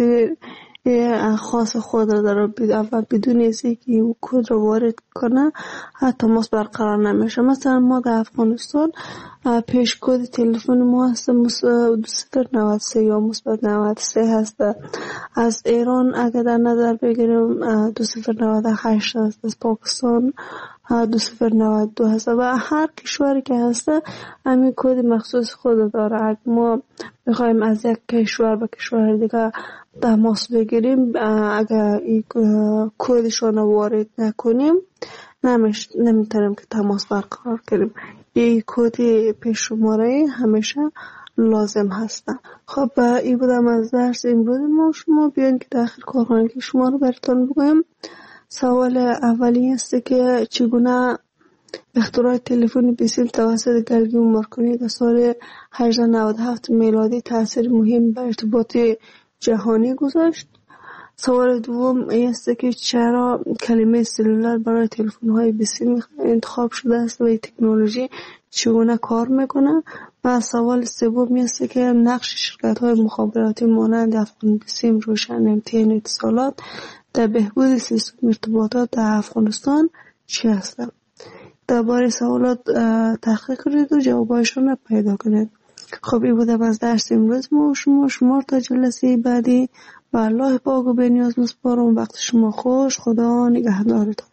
خاص خود را داره و بدون اینکه این کد رو وارد کنه تماس برقرار نمیشه. مثلا ما در افغانستان پیش کد تلفن ما هست دو صفر نود و سه یا مثبت نود و سه هست. از ایران اگر در نظر بگیریم دو صفر نود و هشت هست. از پاکستان دو صفر نود و دو هست و هر کشوری که هست همین کد مخصوص خود داره. اگر ما بخوایم از یک کشور به کشور دیگه تماس بگیریم اگر این کدشون رو وارد نکنیم نمیتونیم که تماس برقرار کنیم. این کد پیش شماره همیشه لازم هستن. خب این بودم از درس امروز ما. شما بیان که داخل کارخانه که شما رو براتون بگویم. سوال اولی است که چگونه اختراع تلفن بیسیم توسط گلگیوم مارکونی در سال هزار و نهصد و نود و هفت میلادی تاثیر مهم بر ارتباط جهانی گذاشت. سوال دوم است که چرا کلمه سلولر برای تلفن‌های بیسیم انتخاب شده است و این تکنولوژی چگونه کار میکنه. و سوال سوم است که نقش شرکت‌های مخابراتی مانند افغان بیسیم، روشن، ام تی ان، اتصالات در بهبود سیستم ارتباطات در افغانستان چی هستند؟ درباره سوالات تحقیق کنید و جوابایشان را پیدا کنید. خب این بوده از درس امروز ما شما شما تا جلسه بعدی و الله پاک و بی‌نیاز میسپارم. وقت شما خوش. خدا نگهدارتان.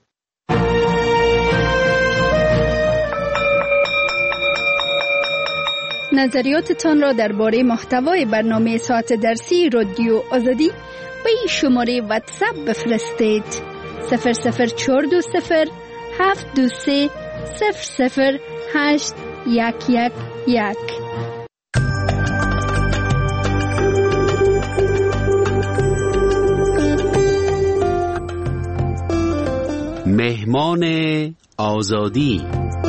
نظریاتتان را درباره محتوای برنامه ساعت درسی رادیو آزادی به این شماره واتساپ بفرستید. صفر صفر چهار دو صفر هفت دو سه صفر صفر هشت یک یک یک. مهمان آزادی.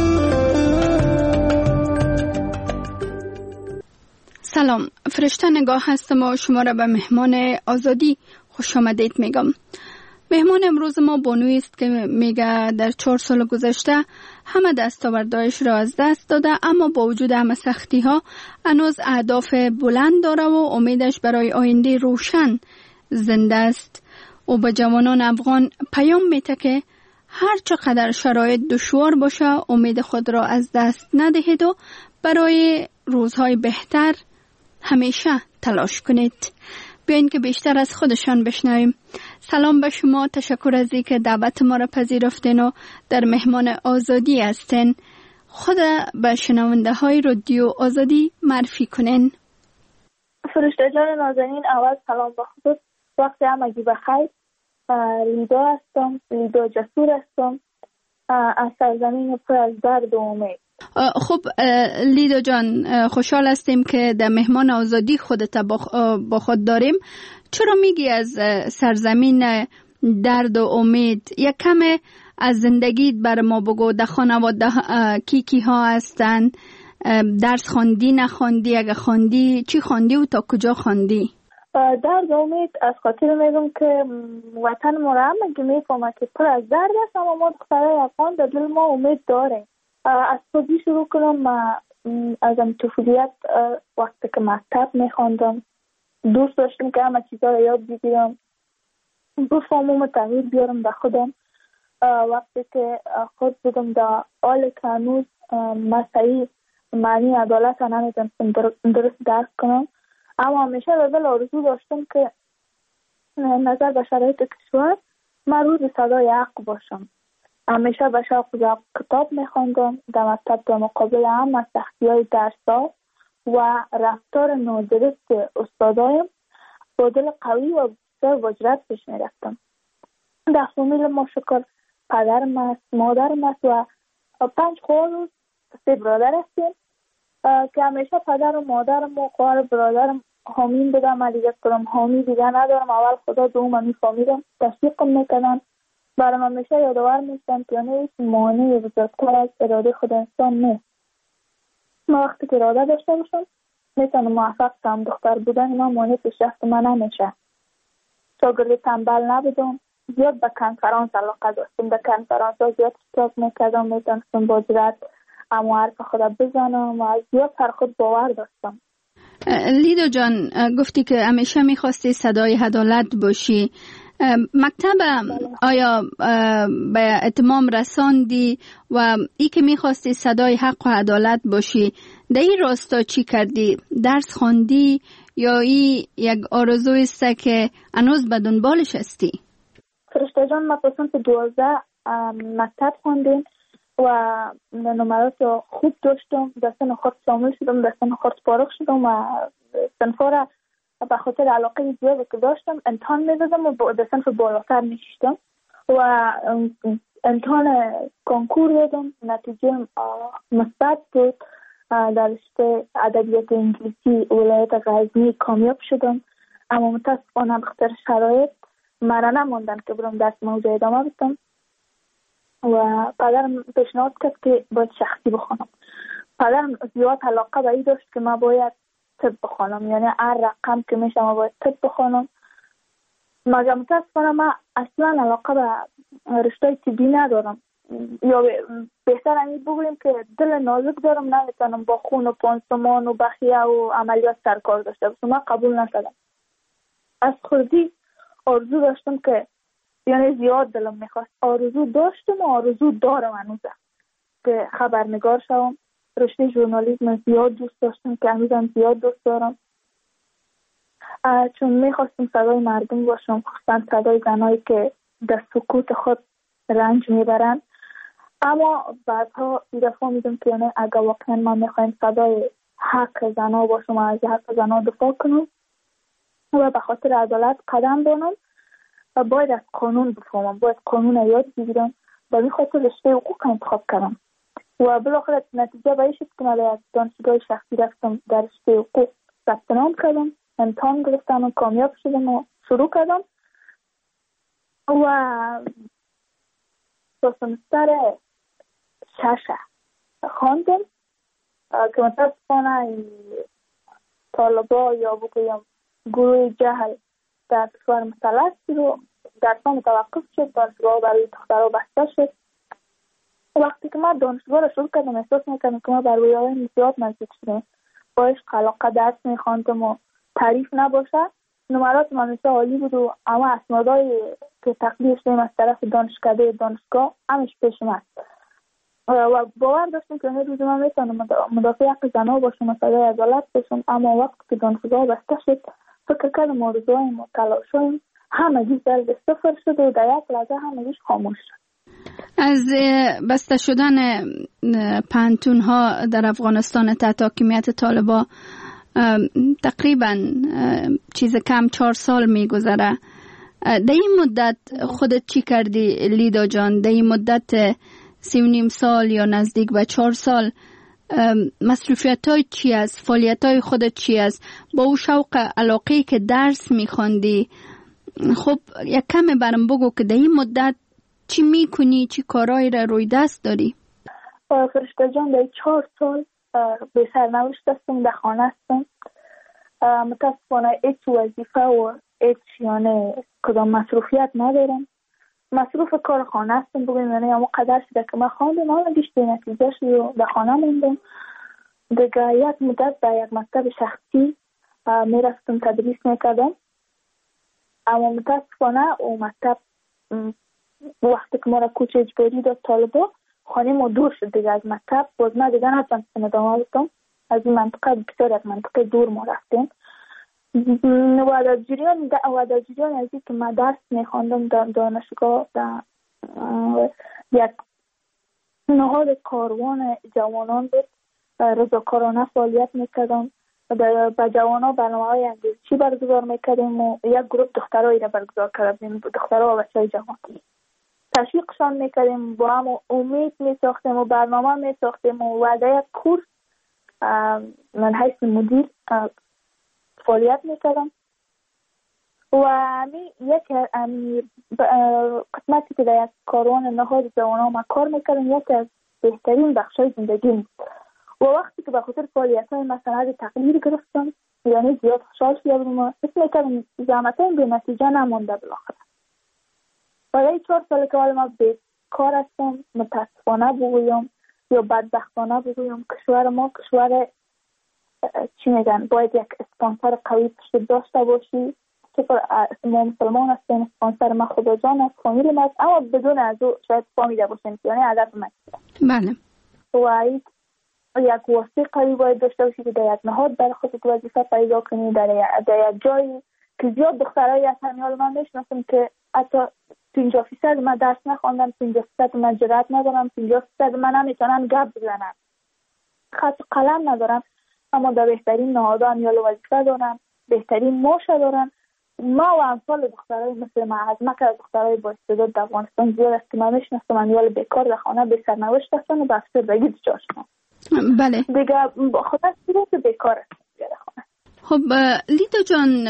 سلام، فرشته نگاه هستم و شما را به مهمان آزادی خوش آمدید میگم. مهمان امروز ما بانویی است که میگه در چهار سال گذشته همه دستاوردهایش را از دست داده، اما با وجود همه سختی ها هنوز اهداف بلند داره و امیدش برای آینده روشن زنده است. او به جوانان افغان پیام میده که هر چقدر شرایط دشوار باشه امید خود را از دست ندهید و برای روزهای بهتر همیشه تلاش کنید. بیاین که بیشتر از خودشان بشنویم. سلام به شما، تشکر از اینکه دعوت ما را پذیرفتین و در مهمان آزادی هستین. خود به شنونده های رادیو آزادی معرفی کنین. فرشته جان نازنین، اول سلام به خود. وقت همگی بخیر. لیدا هستم، لیدا جسور هستم از سرزمین پر از درد و امید. خب لیدا جان، خوشحال هستیم که در مهمان آزادی خودت با خود داریم. چرا میگی از سرزمین درد و امید؟ یک کم از زندگیت بر ما بگو. در خانواده کی کی ها هستن؟ درس خواندی نخواندی؟ اگه خواندی چی خواندی و تا کجا خواندی؟ درد و امید از خاطر میگم که وطن ما را همه میفهمه که پر از درد است، اما ما دخترای افغان در دل ما امید داریم. از صبحی شروع کنم. از ام طفولیت وقتی که مکتب میخواندم دوست داشتم که همه چیزا رو یاد بگیرم، بفهمم و تغییر بیارم در خودم. وقتی که خود بودم در حال که هنوز مسیحی معنی عدالت نمیدونستم درست درک کنم، اما همیشه در دل آرزو داشتم که نظر به شرایط کشور من روز صدای حق باشم. همیشه به شوق کتاب میخواندم. در مکتب در مقابل هم از سختی های درس ها و رفتار نادرست استادایم با دل قوی و بسیار با جرأت پیش می رفتم. در فامیل ما شکر پدرم است، مادرم است و پنج خواهر و سه برادر هستیم که همیشه پدر و مادرم و خواهر برادرم حامیم بودم. من دیگه کنم حامی دیگه ندارم. اول خدا دوم همی فامیلم تشویقم میکنن، برام همیشه یادآور میشن که یعنی هیچ مانعی بزرگتر از اراده خود انسان نیست. ما وقتی که اراده داشته باشم میتونم موفق شم. دختر بودن ما مانع پیشرفت من نمیشه. شاگردی تنبل نبودم، زیاد به کنفرانس علاقه داشتم. به کنفرانس ها زیاد اشتراک میکردم، میتونستم با جرأت اما حرف خود بزنم و زیاد پر خود باور داشتم. لیدا جان، گفتی که همیشه میخواستی صدای عدالت باشی. مکتب آیا به اتمام رساندی و ای که میخواستی صدای حق و عدالت باشی در این راستا چی کردی؟ درس خواندی یا ای یک آرزوی است که هنوز به دنبالش هستی؟ فرشته جان، ما پس صنف دوازده مکتب خواندیم و نمرات خوب داشتم. در سن خود شامل شدم، در سن خود فارغ شدم و صنفا را به خاطر علاقه زیادی که داشتم امتحان می‌دادم و در صنف بالاتر می‌شدم و امتحان کنکور دادم. نتیجه مثبت بود. در رشته ادبیات انگلیسی ولایت غزنی کامیاب شدم، اما متاسفانه به خاطر شرایط مرا نماندن که برم درس موضوع ادامه بدم و پدرم پیشنهاد کرد که باید شخصی بخونم. پدرم زیاد علاقه به این داشت که من باید طب بخونم، یعنی هر رقم که میشه ما باید طب بخونم. مگر متاسفانه من اصلا علاقه به رشته طبی ندارم، یا بهتر همین بگویم که دل نازک دارم، نمیتونم با خون و پانسمان و بخیه و عملیات سرکار داشته باشم. من قبول نشدم. از خودی آرزو داشتم که یعنی زیاد دلم میخواست، آرزو داشتم و آرزو دارم هنوزم که خبرنگار شوم. رشته ژورنالیسم زیاد دوست داشتم که هنوزم زیاد دوست دارم، چون میخواستم صدای مردم باشم، خصوصا صدای زنایی که در سکوت خود رنج میبرن. اما بعدها ایده فهمیدم که یعنی اگر واقعا من میخوایم صدای حق زنها باشم و از حق زنها دفاع کنم و به خاطر عدالت قدم بانم و باید از قانون بفهمم، باید قانون یاد بگیرم. به این خاطر رشته حقوق انتخاب کردم و بالاخره نتیجه به این شد که من از دانشگاه شخصی رفتم، در رشته حقوق ثبت نام کردم، امتحان گرفتم و کامیاب شدم و شروع کردم و تا سمستر شش خواندم که متاسفانه طالبا یا بگویم گروه جهل در کشور مسلط شد و درس‌ها متوقف شد، دانشگاه برای دخترها بسته شد. وقتی که من دانشگاه را شروع کردم احساس می‌کردم که ما بر رویاهایم زیاد نزدیک شدیم. با عشق علاقه درس می‌خواندم و تعریف نباشه. نمرات من مثل عالی بود و اما اسنادهای که تقدیر شدیم از طرف دانشکده دانشگاه همش پیش من و باور داشتم که این روز من میتونم مدافع حق زنها باشم و صدای عدالت باشم. اما وقتی که دانشگاه بسته شد فکر کردم آرزوهایم و تلاشهایم همگی زرد صفر شد و در یک لحظه همگیش خاموش شد. از بسته شدن پانتون ها در افغانستان تحت حاکمیت طالبان تقریبا چیز کم چهار سال میگذره. در این مدت خودت چی کردی لیدا جان؟ در این مدت سی و نیم سال یا نزدیک به چهار سال مصروفیت های چی است؟ فعالیت های خودت چی است؟ با او شوق علاقه که درس میخوندی، خب یک کمی برام بگو که در این مدت چی میکنی، چی کارهایی را روی دست داری؟ فرشته جان، در چهار سال به سرنوشت هستم، در خانه هستم. متاسفانه هیچ وظیفه و هیچ یعنی کدام مصروفیت ندارم. مصروف کار خانه هستم بگویم، یعنی اما قدر شده که من خواندم اما بیشتر نتیجه شد و در خانه موندم. دیگه یک مدت در یک مکتب شخصی میرفتم تدریس میکردم، اما متاسفانه او مکتب وقتی که ما را کوچ اجباری داد طالبا، خانه ما دور شد دیگه از مکتب. باز من دیگه نتونستم ادامه بدم. از این منطقه بسیار از منطقه دور ما رفتیم و در جریان و در جریان از این که من درس میخواندم در دانشگاه، در یک نهاد کاروان جوانان بود رضاکارانه فعالیت میکردم. با جوانان برنامه‌های انگیزشی برگزار میکردیم و یک گروه دخترایی را برگزار کردیم، دخترها و بچه‌های جوان. تشویقشان میکردیم، با هم امید میساختیم و برنامه میساختیم و وعده یک کورس من حیث مدیر فعالیت میکردم و همی یک قسمتی که در یک کاروان نهاد جوانان ما کار میکردیم یکی از بهترین بخشای زندگی و وقتی که به خاطر فعالیت‌های مثلا تقدیر گرفتم یعنی زیاد خوشحال شدم و حس میکردم زحمتایم به نتیجه نمونده بالاخره. برای چهار سال که حالا ما بیکار هستم، متاسفانه بگویم یا بدبختانه بگویم کشور ما کشور چی میگن باید یک اسپانسر قوی پشت داشته باشی که ما مسلمان هستیم، اسپانسر ما خدا جان است، فامیل ما است، اما بدون از او شاید فامیل باشیم یعنی هدف ما. بله. و یک واسطه قوی باید داشته باشی که در یک نهاد برای خودت وظیفه پیدا کنی، در یک جایی که زیاد دخترایی هستن حالا من میشناسم که حتی پنجاه فیصد من درس نخواندم، پنجاه فیصد من جرأت ندارم، پنجاه فیصد من نمیتونم گپ بزنم، خط قلم ندارم، اما در بهترین نهادان یا وظیفه دارن، بهترین معاش دارن. ما و امثال دخترای مثل ما از مکه دخترای با استعداد در افغانستان زیاد است که من میشناسم انیال بیکار در خانه بی سرنوشت هستن و به افسردگی دچار شدن. بله. دیگه خدا صورت بیکار است در خانه. خب لیدا جان،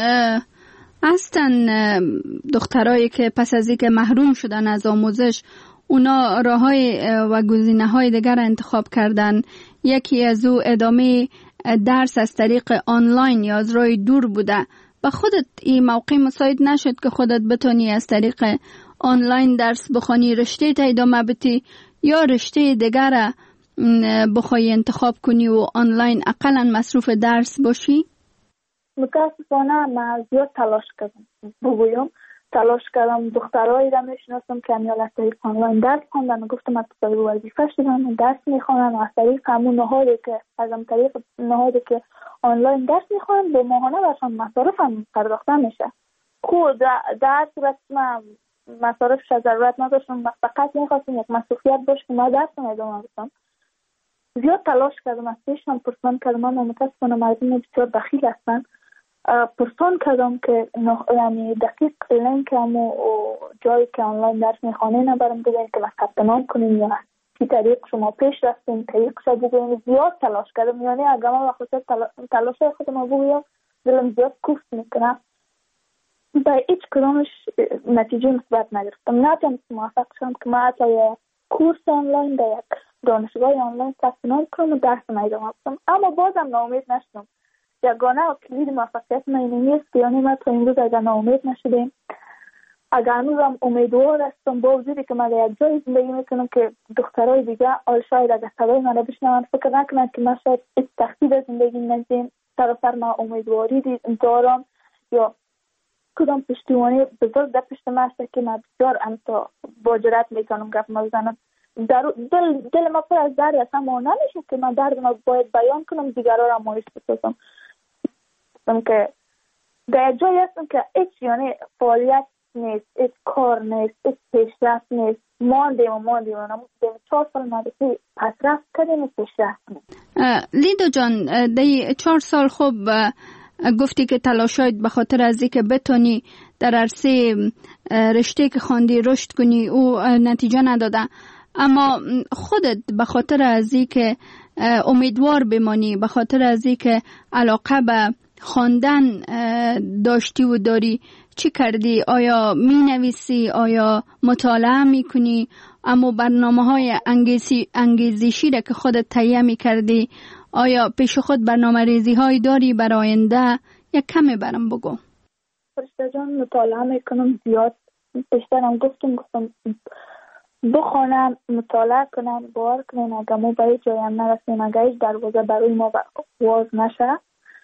هستن دخترایی که پس از اینکه محروم شدن از آموزش اونا راههای و گزینه‌های دیگر انتخاب کردن. یکی از او ادامه درس از طریق آنلاین یا از راه دور بوده. با خودت این موقع مساعد نشد که خودت بتونی از طریق آنلاین درس بخونی، رشته تا ادامه بدی یا رشته دیگر بخوای انتخاب کنی و آنلاین اقلا مصروف درس باشی؟ متاسفانه من زیاد تلاش کردم، بگویم تلاش کردم. دخترایی را میشناسم که امیال از طریق آنلاین درس خوندن و گفتم از طریق وظیفه شدن درس میخوانن و از طریق همون نهادی که از هم طریق نهادی که آنلاین درس میخوانن به ماهانه برشان مصارف هم پرداخته میشه. خود در صورت من مصارفش ضرورت نداشتم، فقط میخواستم یک مسئولیت باشه که ما درسم ادامه بدم. زیاد تلاش کردم، از پیشم پرسان کردم، اما متاسفانه مردم بسیار بخیل هستن. پرسان کردم که یعنی دقیق لینک همو جایی که آنلاین درس میخوانه نبرم بگوین که ما ثبت نام کنیم یا نه چی طریق شما پیش رفتیم طریقش بگوین. زیاد تلاش کردم، یعنی اگر ما بخاطر تلاش خودم بگویم دلم زیاد کوفت میکنه. به هیچ کدامش نتیجه مثبت نگرفتم، نتونستم موفق شدم که ما حتی کورس آنلاین در یک دانشگاه آنلاین ثبت نام کنم و درس ادامه بدم. اما بازم ناامید نشدم. یگانه و کلید موفقیت من این نیست که یعنی ما تا امروز اگر ناامید نشدیم، اگر هنوزم امیدوار هستم با وجودی که من در یک جای زندگی میکنم که دخترای دیگه آل شاید اگر صدای من را بشنون فکر نکنن که من شاید هیچ تخصیص زندگی ندیم، سراسر ما امیدواری دارم یا کدام پشتیبانی بزرگ در پشت من است که من بسیار امتا با جرأت میکنم گپ بزنم. در دل دل ما پر از درد است، اما نمیشه که من درد ما باید بیان کنم دیگران را مایوس بسازم. که در جایی هستم که هیچ یعنی فعالیت نیست، هیچ کار نیست، هیچ پیشرفت نیست. ماندیم و ماندیم و نموندیم. چهار سال مدرسه پسرفت کردیم و پیشرفت نیست. لیدا جان، در چهار سال خوب گفتی که تلاشایت به خاطر از اینکه بتونی در عرصه رشته که خواندی رشد کنی او نتیجه نداده، اما خودت به خاطر از اینکه امیدوار بمانی، به خاطر از اینکه علاقه به خواندن داشتی و داری چی کردی؟ آیا می نویسی؟ آیا مطالعه می کنی؟ اما برنامه های انگیزشی را که خودت تهیه می کردی آیا پیش خود برنامه ریزی های داری برای آینده؟ یک کمی برام بگو. فرشته جان مطالعه می کنم زیاد. بیشترم گفتم گفتم بخونم، مطالعه کنم، باور کنم اگر ما به هیچ جایم نرسیم، اگر هیچ دروازه برای ما باز نشه،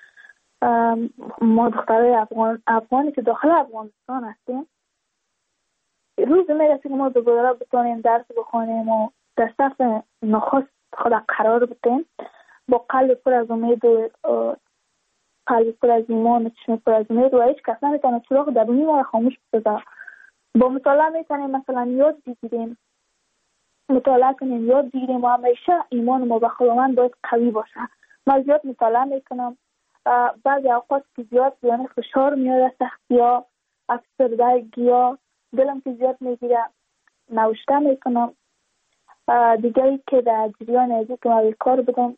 ما دخترای افغان افغانی که داخل افغانستان هستیم روز میرسیم ما دوباره بتونیم درس بخونیم و در صف نخست خود قرار بدیم با قلب پر از امید و قلب پر از ایمان و چشم پر از امید و هیچ کس نمیتونه چراغ درونی ما را خاموش بسازه. با مطالعه میتونیم مثلا یاد بگیریم مطالعه کنیم، یاد بگیریم و همیشه ایمان ما به خداوند باید قوی باشه. من زیاد مطالعه میکنم. بعضی اوقات که زیاد یعنی فشار میاد، سختی ها، افسردگی ها، دلم که زیاد میگیره نوشته میکنم. دیگه ای که در جریان ازی که من کار بدم،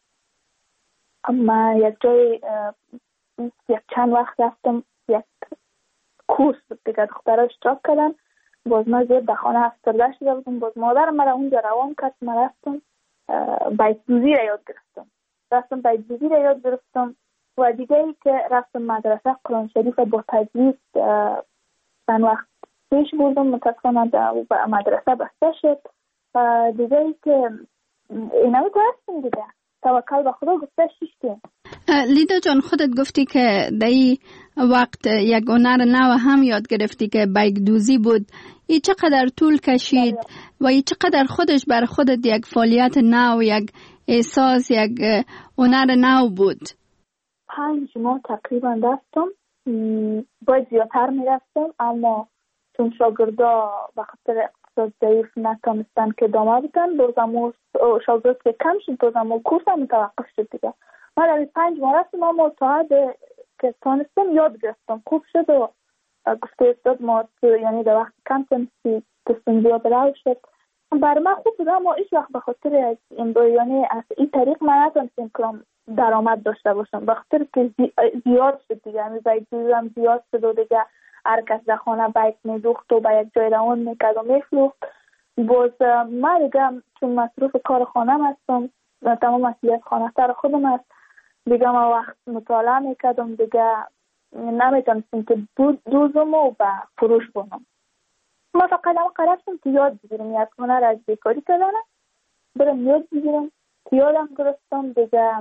اما یک جای یک چند وقت رفتم یک کورس دیگه دخترها اشتراک کردن، باز من زیاد در خانه افسرده شده بودم. باز مادرم مرا اونجا روان کرد، من رفتم بیت دوزی را یاد گرفتم رفتم بیت دوزی را یاد گرفتم و دیگه ای که رفتم مدرسه قرآن شریف با تجوید چند وقت پیش بردم، متاسفانه در مدرسه بسته شد. دیگه ای که اینمی که هستیم دیگه توکل به خدا گفته شیشتیم. لیدا جان، خودت گفتی که در این وقت یک هنر نو هم یاد گرفتی که بیت دوزی بود. این چقدر طول کشید و این چقدر خودش بر خودت یک فعالیت نو، یک احساس، یک هنر نو بود؟ پنج ماه تقریبا رفتم. باید زیادتر میرفتم اما چون شاگردا به خاطر اقتصاد ضعیف نتونستن که ادامه بدن، بازم شاگرد که کم شد بازم کورس هم متوقف شد دیگه. من در پنج ماه رفتم اما تا حد که تونستم یاد گرفتم، خوب شد و گفته استاد ما یعنی در وقت کم تونستی دستم زیاد رو شد. برای من خوب بود اما ایش وقت به خاطر از این یعنی از این طریق من نتونستم کنم درآمد داشته باشم، به خاطر که زیاد شد دیگه. یعنی بیت دوزم زیاد شد و دیگه هر کس در خانه بیت میدوخت و به یک جای روان میکرد و میفروخت. باز من دیگه چون مصروف کار خانم هستم، تمام مسئولیت خانه سر خودم هست دیگه، من وقت مطالعه میکردم دیگه نمیتونستم که دوزم و به فروش بونم. من فقط هم قرارستم که یاد بگیرم، یک هنر از بیکاری کردنه برم یاد بگیرم که یادم گرفتم دیگه.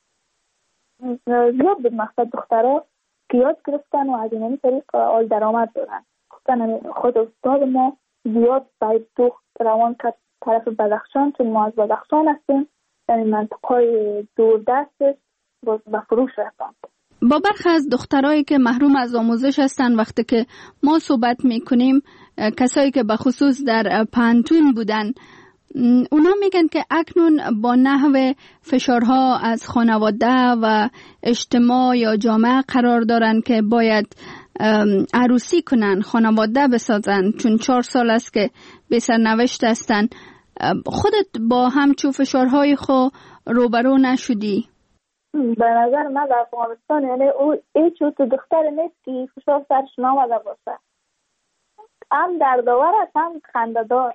زیاد بود مقصد دخترها که یاد گرفتن و از این طریق آل درآمد دارن. خود استاد ما زیاد باید دوخت روان کرد طرف بدخشان، چون ما از بدخشان هستیم، یعنی منطقه دور دستش باز به فروش رفتند. با برخی از دخترایی که محروم از آموزش هستند وقتی که ما صحبت میکنیم، کسایی که به خصوص در پانتون بودن، اونا میگن که اکنون با نحو فشارها از خانواده و اجتماع یا جامعه قرار دارن که باید عروسی کنن، خانواده بسازن، چون چهار سال است که به سرنوشت هستن. خودت با همچون فشارهای خو روبرو نشدی؟ به نظر من در افغانستان یعنی او هیچ تو دختر نیست که فشار سرش نامده باشه، هم دردآور است هم خنده‌دار.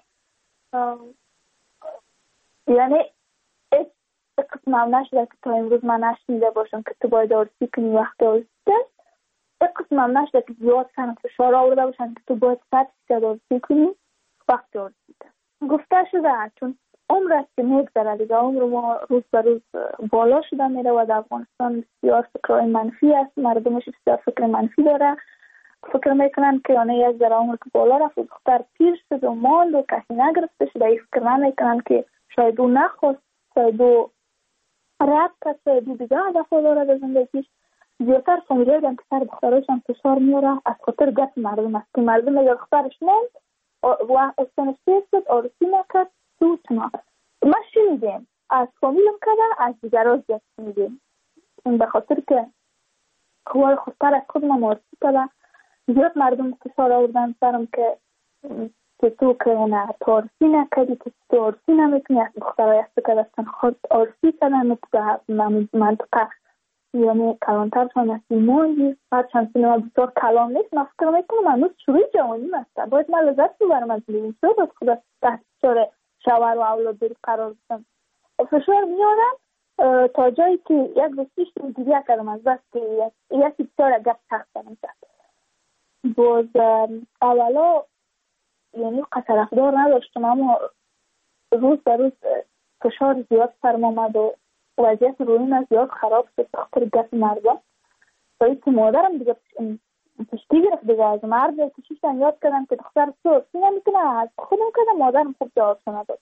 یعنی هیچ قسم هم نشده که تا امروز من نشنیده باشم که تو باید عروسی کنی وقت عروسی است. یک قسم هم نشده که زیاد سن فشار آورده باشن که تو باید صد فیصد عروسی کنی وقت عروسی است. گفته شده چون عمر است که میگذره دیگه، عمر ما روز به روز بالا شده میره و در افغانستان بسیار فکرهای منفی است، مردمش بسیار فکر منفی داره، فکر میکنن که آنه یک ذره عمر که بالا رفت دختر پیر شد و ماند و کسی نگرفته شده، این فکر نمیکنن که شاید او نخواست، شاید او رد کرد، شاید او دیگه هدفها داره به زندگیش. زیادتر فامیل‌ها دیدن که سر دختراشان فشار میاره از خاطر گپ مردم است که مردم اگر دخترش موند و استانش پیش شد عروسی نکرد تو تنها. ما شنیدیم از فامیلم کده از دیگرها زیاد شنیدیم، این به خاطر که خواه خودتر از خود ما عروسی کده. زیاد مردم فشار آوردن سرم که که تو که نه تو عروسی نکردی، که تو عروسی نمیکنی، از دخترهای است که دستن خود عروسی کردن و تو منطقه یعنی کلانتر شان از ایمانی هرچند سینما بسیار کلان نیست. من فکر میکنم هنوز شروع جوانی هست، باید من لذت ببرم از زندگی، شد از خود تحت فشار شوهر و اولاد داری قرار دادم. فشار میارم تا جایی که یک روزیش رو دیگه کردم از بس که یکی بسیار گپ تخت کنم کرد. باز اولا یعنی طرفدار نداشتم اما روز به روز فشار زیاد سرم آمد و وضعیت روی من زیاد خراب شد به خاطر گپ مردم. تا اینکه مادرم دیگه پشتی گرفت دیگه از مرد کشیشتن یاد کردم که دختر تو عروسی نمیکنه، از خودم کردم. مادرم خوب جواب نداد.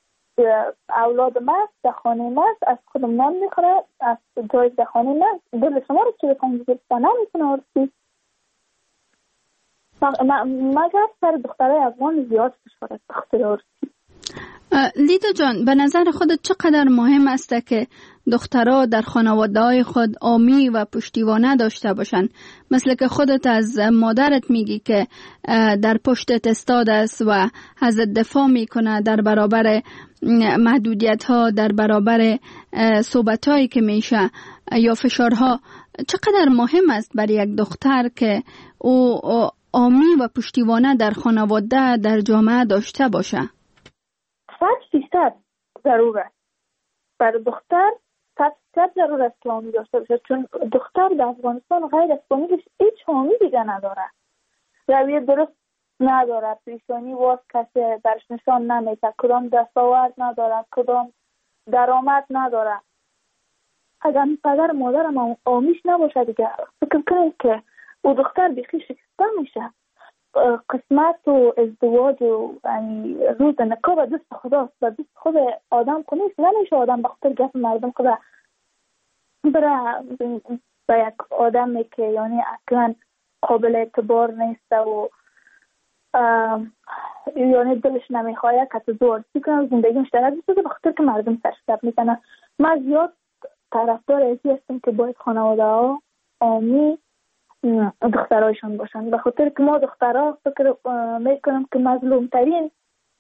اولاد مست در خانه مست از خودم نان میخوره، از جای در خانه مست دل شما رو چه بکنم دیگه نمیکنه عروسی. مگر سر دخترای افغان زیاد فشار است بخاطر عروسی. لیدا جان، به نظر خودت چقدر مهم است که دخترها در خانواده‌های خود حامی و پشتیبانه داشته باشند؟ مثل که خودت از مادرت میگی که در پشتت استاد است و ازت دفاع میکنه در برابر محدودیت‌ها، در برابر صحبت‌هایی که میشه یا فشارها. چقدر مهم است برای یک دختر که او حامی و پشتیبانه در خانواده، در جامعه داشته باشه؟ صد فیصد ضرور است. برای دختر صد فیصد ضرور است که حامی داشته باشه، چون دختر در افغانستان غیر از فامیلش هیچ حامی دیگه نداره. رویه درست نداره، پیشانی واس کسی برش نشان نمیده، کدام دستاورد نداره، کدام درآمد نداره. اگر پدر مادرم حامیش نباشه دیگه فکر کنید که او دختر بیخی شکسته میشه. قسمت و ازدواج و یعنی روز نکاح به دست خداست، به دست خود آدم که نیست. نمیشه آدم به خاطر گپ مردم خدا بره به یک آدمی که یعنی اصلا قابل اعتبار نیست و یعنی دلش نمیخواد که زور کنه زندگی مشترک بسازه به خاطر که مردم سرشتب میکنه. من زیاد طرفدار ازی هستم که باید خانواده ها حامی دخترایشان باشن، به خاطر که ما دخترها فکر میکنم که مظلوم ترین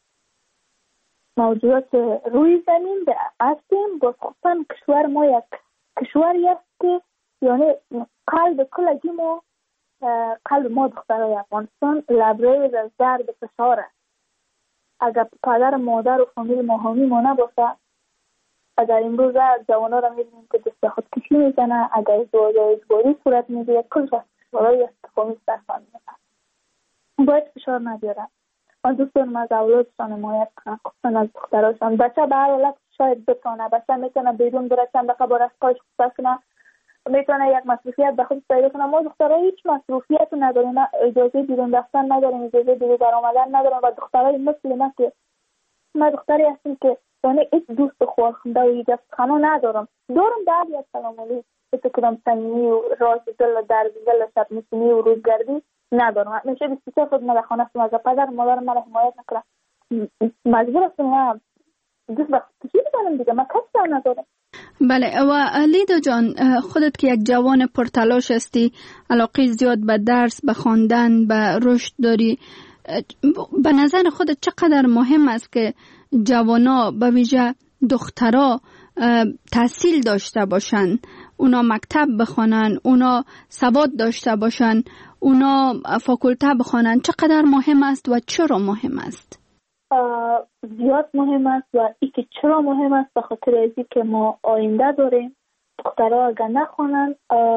موجودات روی زمین هستیم. با خصوصا کشور ما یک کشوری است که یعنی قلب کلگی ما قلب ما دخترای افغانستان لبریز از درد فشار است. اگر پدر مادر و فامیل ما حامی ما نباشه، اگر امروز جوانا را می‌بینیم که دست خود کشی میزنه، اگر ازدواج اجباری صورت میگیره، کلش از فشارهای استفامی سرفان میزنه. باید فشار نبیارن. من دوست دارم از اولادشان حمایت کنم، خصوصا از دختراشان. بچه به هر حالت شاید بتونه، بچه میتونه بیرون بره چند دقیقه با رفقاش خصوصا کنه، میتونه یک مصروفیت به خود پیدا کنه. ما دخترها هیچ مصروفیت نداریم، اجازه بیرون رفتن نداریم، اجازه بیرون درآمدن نداریم. و دخترای مثل من که من دختری هستم که یعنی هیچ دوست خورخنده و هیچ خانه ندارم. دارم بعد یک سلام علیک تو کدام سنگینی و راز دل و درد دل شب نشینی و روزگردی ندارم. همیشه بیست و سه خود من خانه هستم، از پدر مادر من حمایت نکنم، مجبور هستم من دوست وقت کشی بکنم دیگه، من کسی ندارم. بله. و لیدا جان، خودت که یک جوان پرتلاش هستی، علاقه زیاد به درس، به خواندن، به رشد داری، به نظر خودت چقدر مهم است که جوانا به ویژه دخترها تحصیل داشته باشن، اونا مکتب بخوانن، اونا سواد داشته باشن، اونا فاکولته بخوانن؟ چقدر مهم است و چرا مهم است؟ زیاد مهم است و ای که چرا مهم است به خاطر ازی که ما آینده داریم. دخترها اگر نخوانن،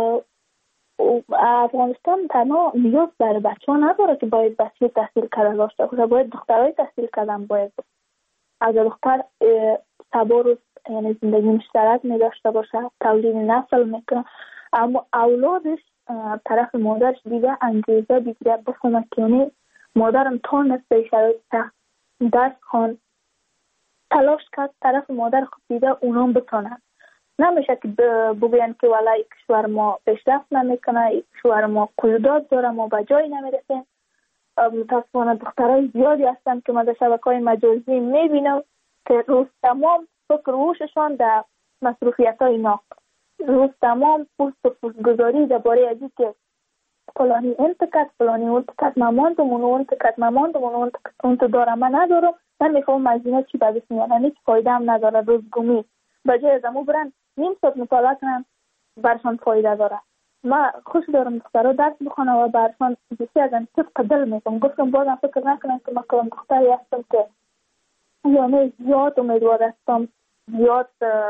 افغانستان تنها نیاز برای بچه ها نداره که باید بچه تحصیل کرده داشته باشه، باید دخترهای تحصیل کردن باید. اگر دختر سبا رو یعنی زندگی مشترک می داشته باشه، تولید نسل میکنه، اما اولادش طرف مادرش دیگه انگیزه بگیره بفهمه که یعنی مادرم تا نسته شرایط سخت درس خوان تلاش کرد، طرف مادر خود دیده اونام بتونن. نمیشه که بگوین که والله کشور ما پیشرفت نمیکنه، کشور ما قیودات داره، ما به جایی نمیرسیم. متاسفانه دخترای زیادی هستن که من در شبکه‌های مجازی میبینم که روز تمام فکر روششان در مصروفیت‌های ناق، روز تمام پوست و پوستگذاری درباره از اینکه فلانی انتقاد فلانی انتقاد ماماندم اون انتقاد ماماندم اون انتقاد دارم من ندارم، من میخوام مزینه چی بعدش میارن، هیچ فایده هم نداره. روزگمی بجای از امو برن نیم ساعت مطالعه کنن برشان فایده داره. من خوش دارم دخترها درس بخونم و برشان بسیار از طبق دل میکنم. گفتم بازم فکر نکنم که من کلام دختری هستم که یعنی زیاد امیدوار هستم، زیاد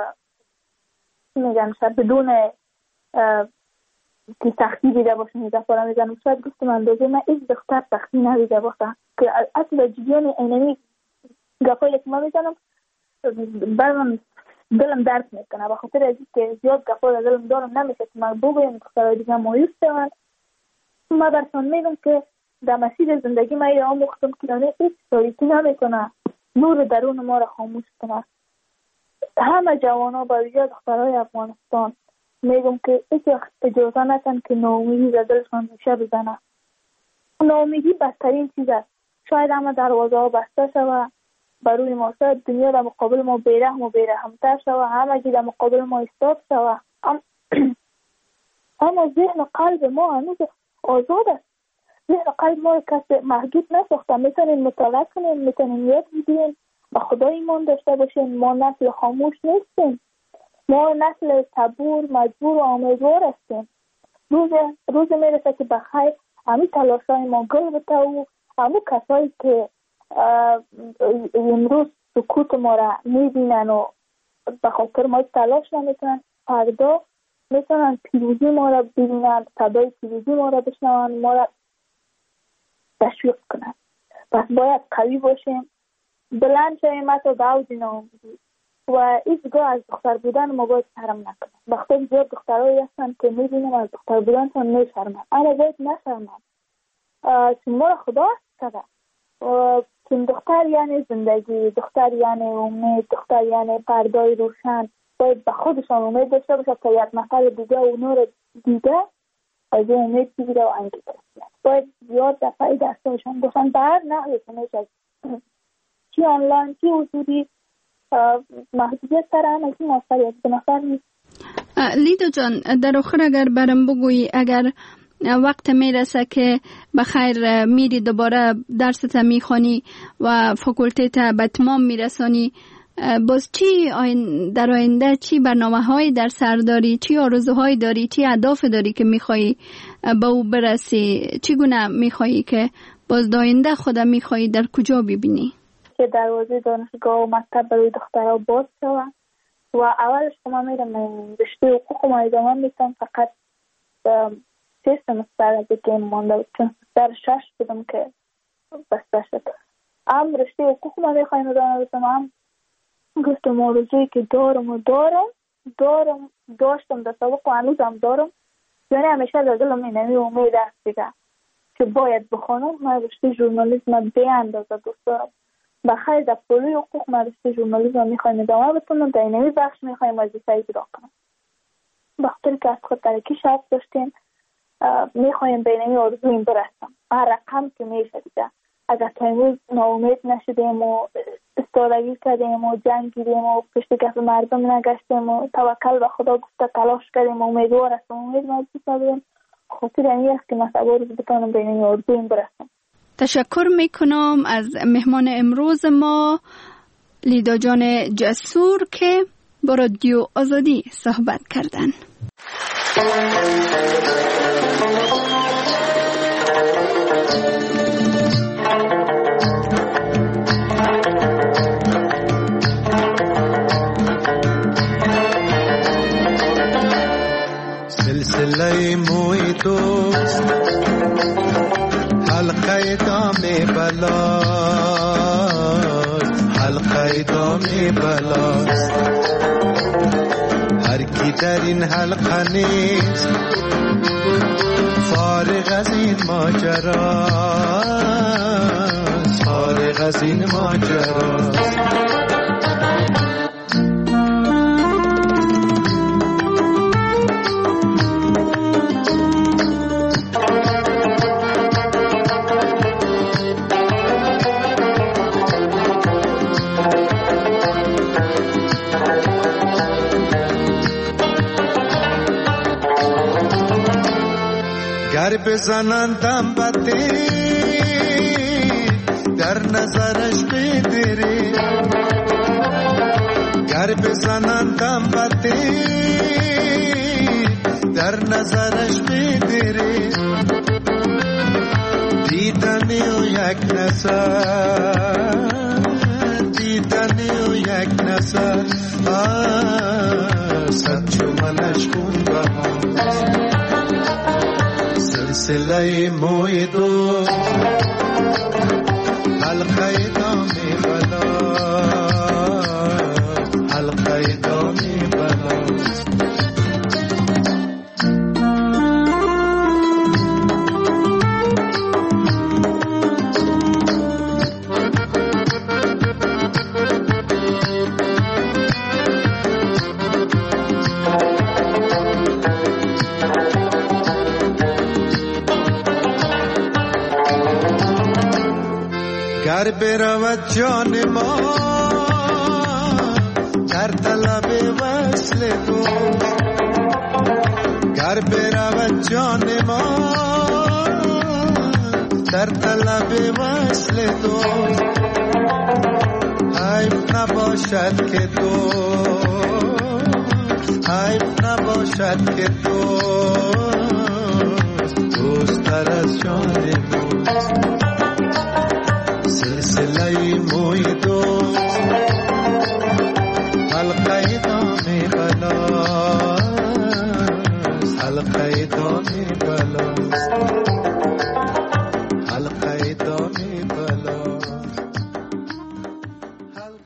میگم شاید بدون که سختی دیده باشم میده پارا میزنم. شاید گفتم اندازه من ایک دختر سختی ندیده باشم که اصلا جیان اینمی گفایی که من میزنم برم دلم درد میکنه به خاطر از که زیاد گفایی دلم دارم نمیشه که من بگویم دخترهای دیگه مایوس شدن. من برسان میگم که در مسیر زندگی من ایره آموختم که یعنی هیچ تاریکی نمیکنه، نور درون ما را خاموش کنه. همه جوانا با ویژه دخترهای افغانستان میگم که هیچ وقت اجازه نکن که ناامیدی در دلشان میشه بزنه. ناامیدی بدترین چیز است. شاید همه دروازه ها بسته شود، بروی ما شد دنیا در مقابل ما بیرحم و بیرحمتر شود، همگی در مقابل ما ایستاد شود. اما ذهن و قلب ما هنوز آزاد است. ذهن و قلب ما کسی محدود نساخته. میتونیم مطالعه کنیم، میتونیم یاد بگیریم، به خدا ایمان داشته باشیم. ما نسل خاموش نیستیم، ما نسل صبور، مجبور و امیدوار هستیم. روز روز میرسه که بخیر همین تلاشای ما گل بته و همون کسایی که امروز سکوت ما را میبینن و به خاطر ما تلاش نمیکنن، فردا میتونن پیروزی ما را ببینن، صدای پیروزی ما را بشنون، ما را تشویق کنن. پس باید قوی باشیم، بلند شویم حتی به اوج ناامیدی و هیچگاه از دختر بودن ما باید شرم نکنیم. بخاطر زیاد دخترایی هستن که میبینیم از دختر بودنشان میشرمن، اما باید نشرمن، چون ما را خدا کرده. چون دختر یعنی زندگی، دختر یعنی امید، دختر یعنی پردای روشن. باید به خودشان امید داشته باشه که یک نفر دیگه اونو رو دیده از اون امید بگیره و انگیزه بگیره. باید زیاد دفعی دستاشان باشن به هر نحوی که میشه، چی آنلاین چی حضوری، محدودیت سر هم از این موفریت به نفر نیست. لیدا جان، در آخر اگر برم بگویی، اگر وقت میرسه که بخیر میری دوباره درست میخوانی و فاکولتیت به تمام میرسانی، باز چی در آینده، چی برنامه های در سر داری، چی آرزوهایی داری، چی اهداف داری که میخوایی به او برسی؟ چی گونه میخوایی که باز در آینده خودم میخوایی در کجا ببینی؟ که دروازه دانشگاه و مکتب برای دخترها باز شود و اولش که من میرم رشته حقوق ما ادامه میتونم، فقط سه سمستر از که مانده بود، چون سمستر شش بودم که بسته شد. هم رشته حقوق ما میخوایم ادامه بتونم، هم گفتم آرزویی که دارم و دارم دارم داشتم در سابق و هنوزم دارم، یعنی همیشه در دلم اینمی امید است دیگه که باید بخونم. من رشته ژورنالیسم به اندازه دوست دارم. بخیر در پروژه حقوق من رشته ژورنالیسم میخوایم ادامه بتونم، در اینمی بخش میخوایم وظیفه اجرا کنم. بخاطر که از خود ترکی شرط داشتیم، میخوایم به اینمی آرزویم برسم هر رقم که میشه دیگه. اگر تا امروز ناامید نشدیم و استادگی کردیم و جنگیدیم و پشت کف مردم نگشتیم و توکل به خدا گفته تلاش کردیم و امیدوار هستم، امید نزدیک نداریم، خاطر این است که من سوار بتونم به اینمی آرزویم برسم. تشکر میکنم از مهمان امروز ما، لیدا جان جسور، که با رادیو آزادی صحبت کردن. سلسله موی دوست حلقه دام بلاست، حلقه دام بلاست. هر کی در این حلقه نیست فارغ از این ماجراست، فارغ از این ماجراست. گر بزنندم بده در نظرش بدری، گر بزنندم بده در نظرش بدری. دیدنی و یک نظر، دیدنی و یک نظر، صد چو منش خون بهاست. سلسله موی دوست حلقه دام بلاست، حلقه دام بلاست. گر گر برود جان ما در طلب وصل دوست، گر برود جان ما در طلب وصل دوست، عیب نباشد که دوست، عیب نباشد که دوست دوست تر از جان دوست. سلسله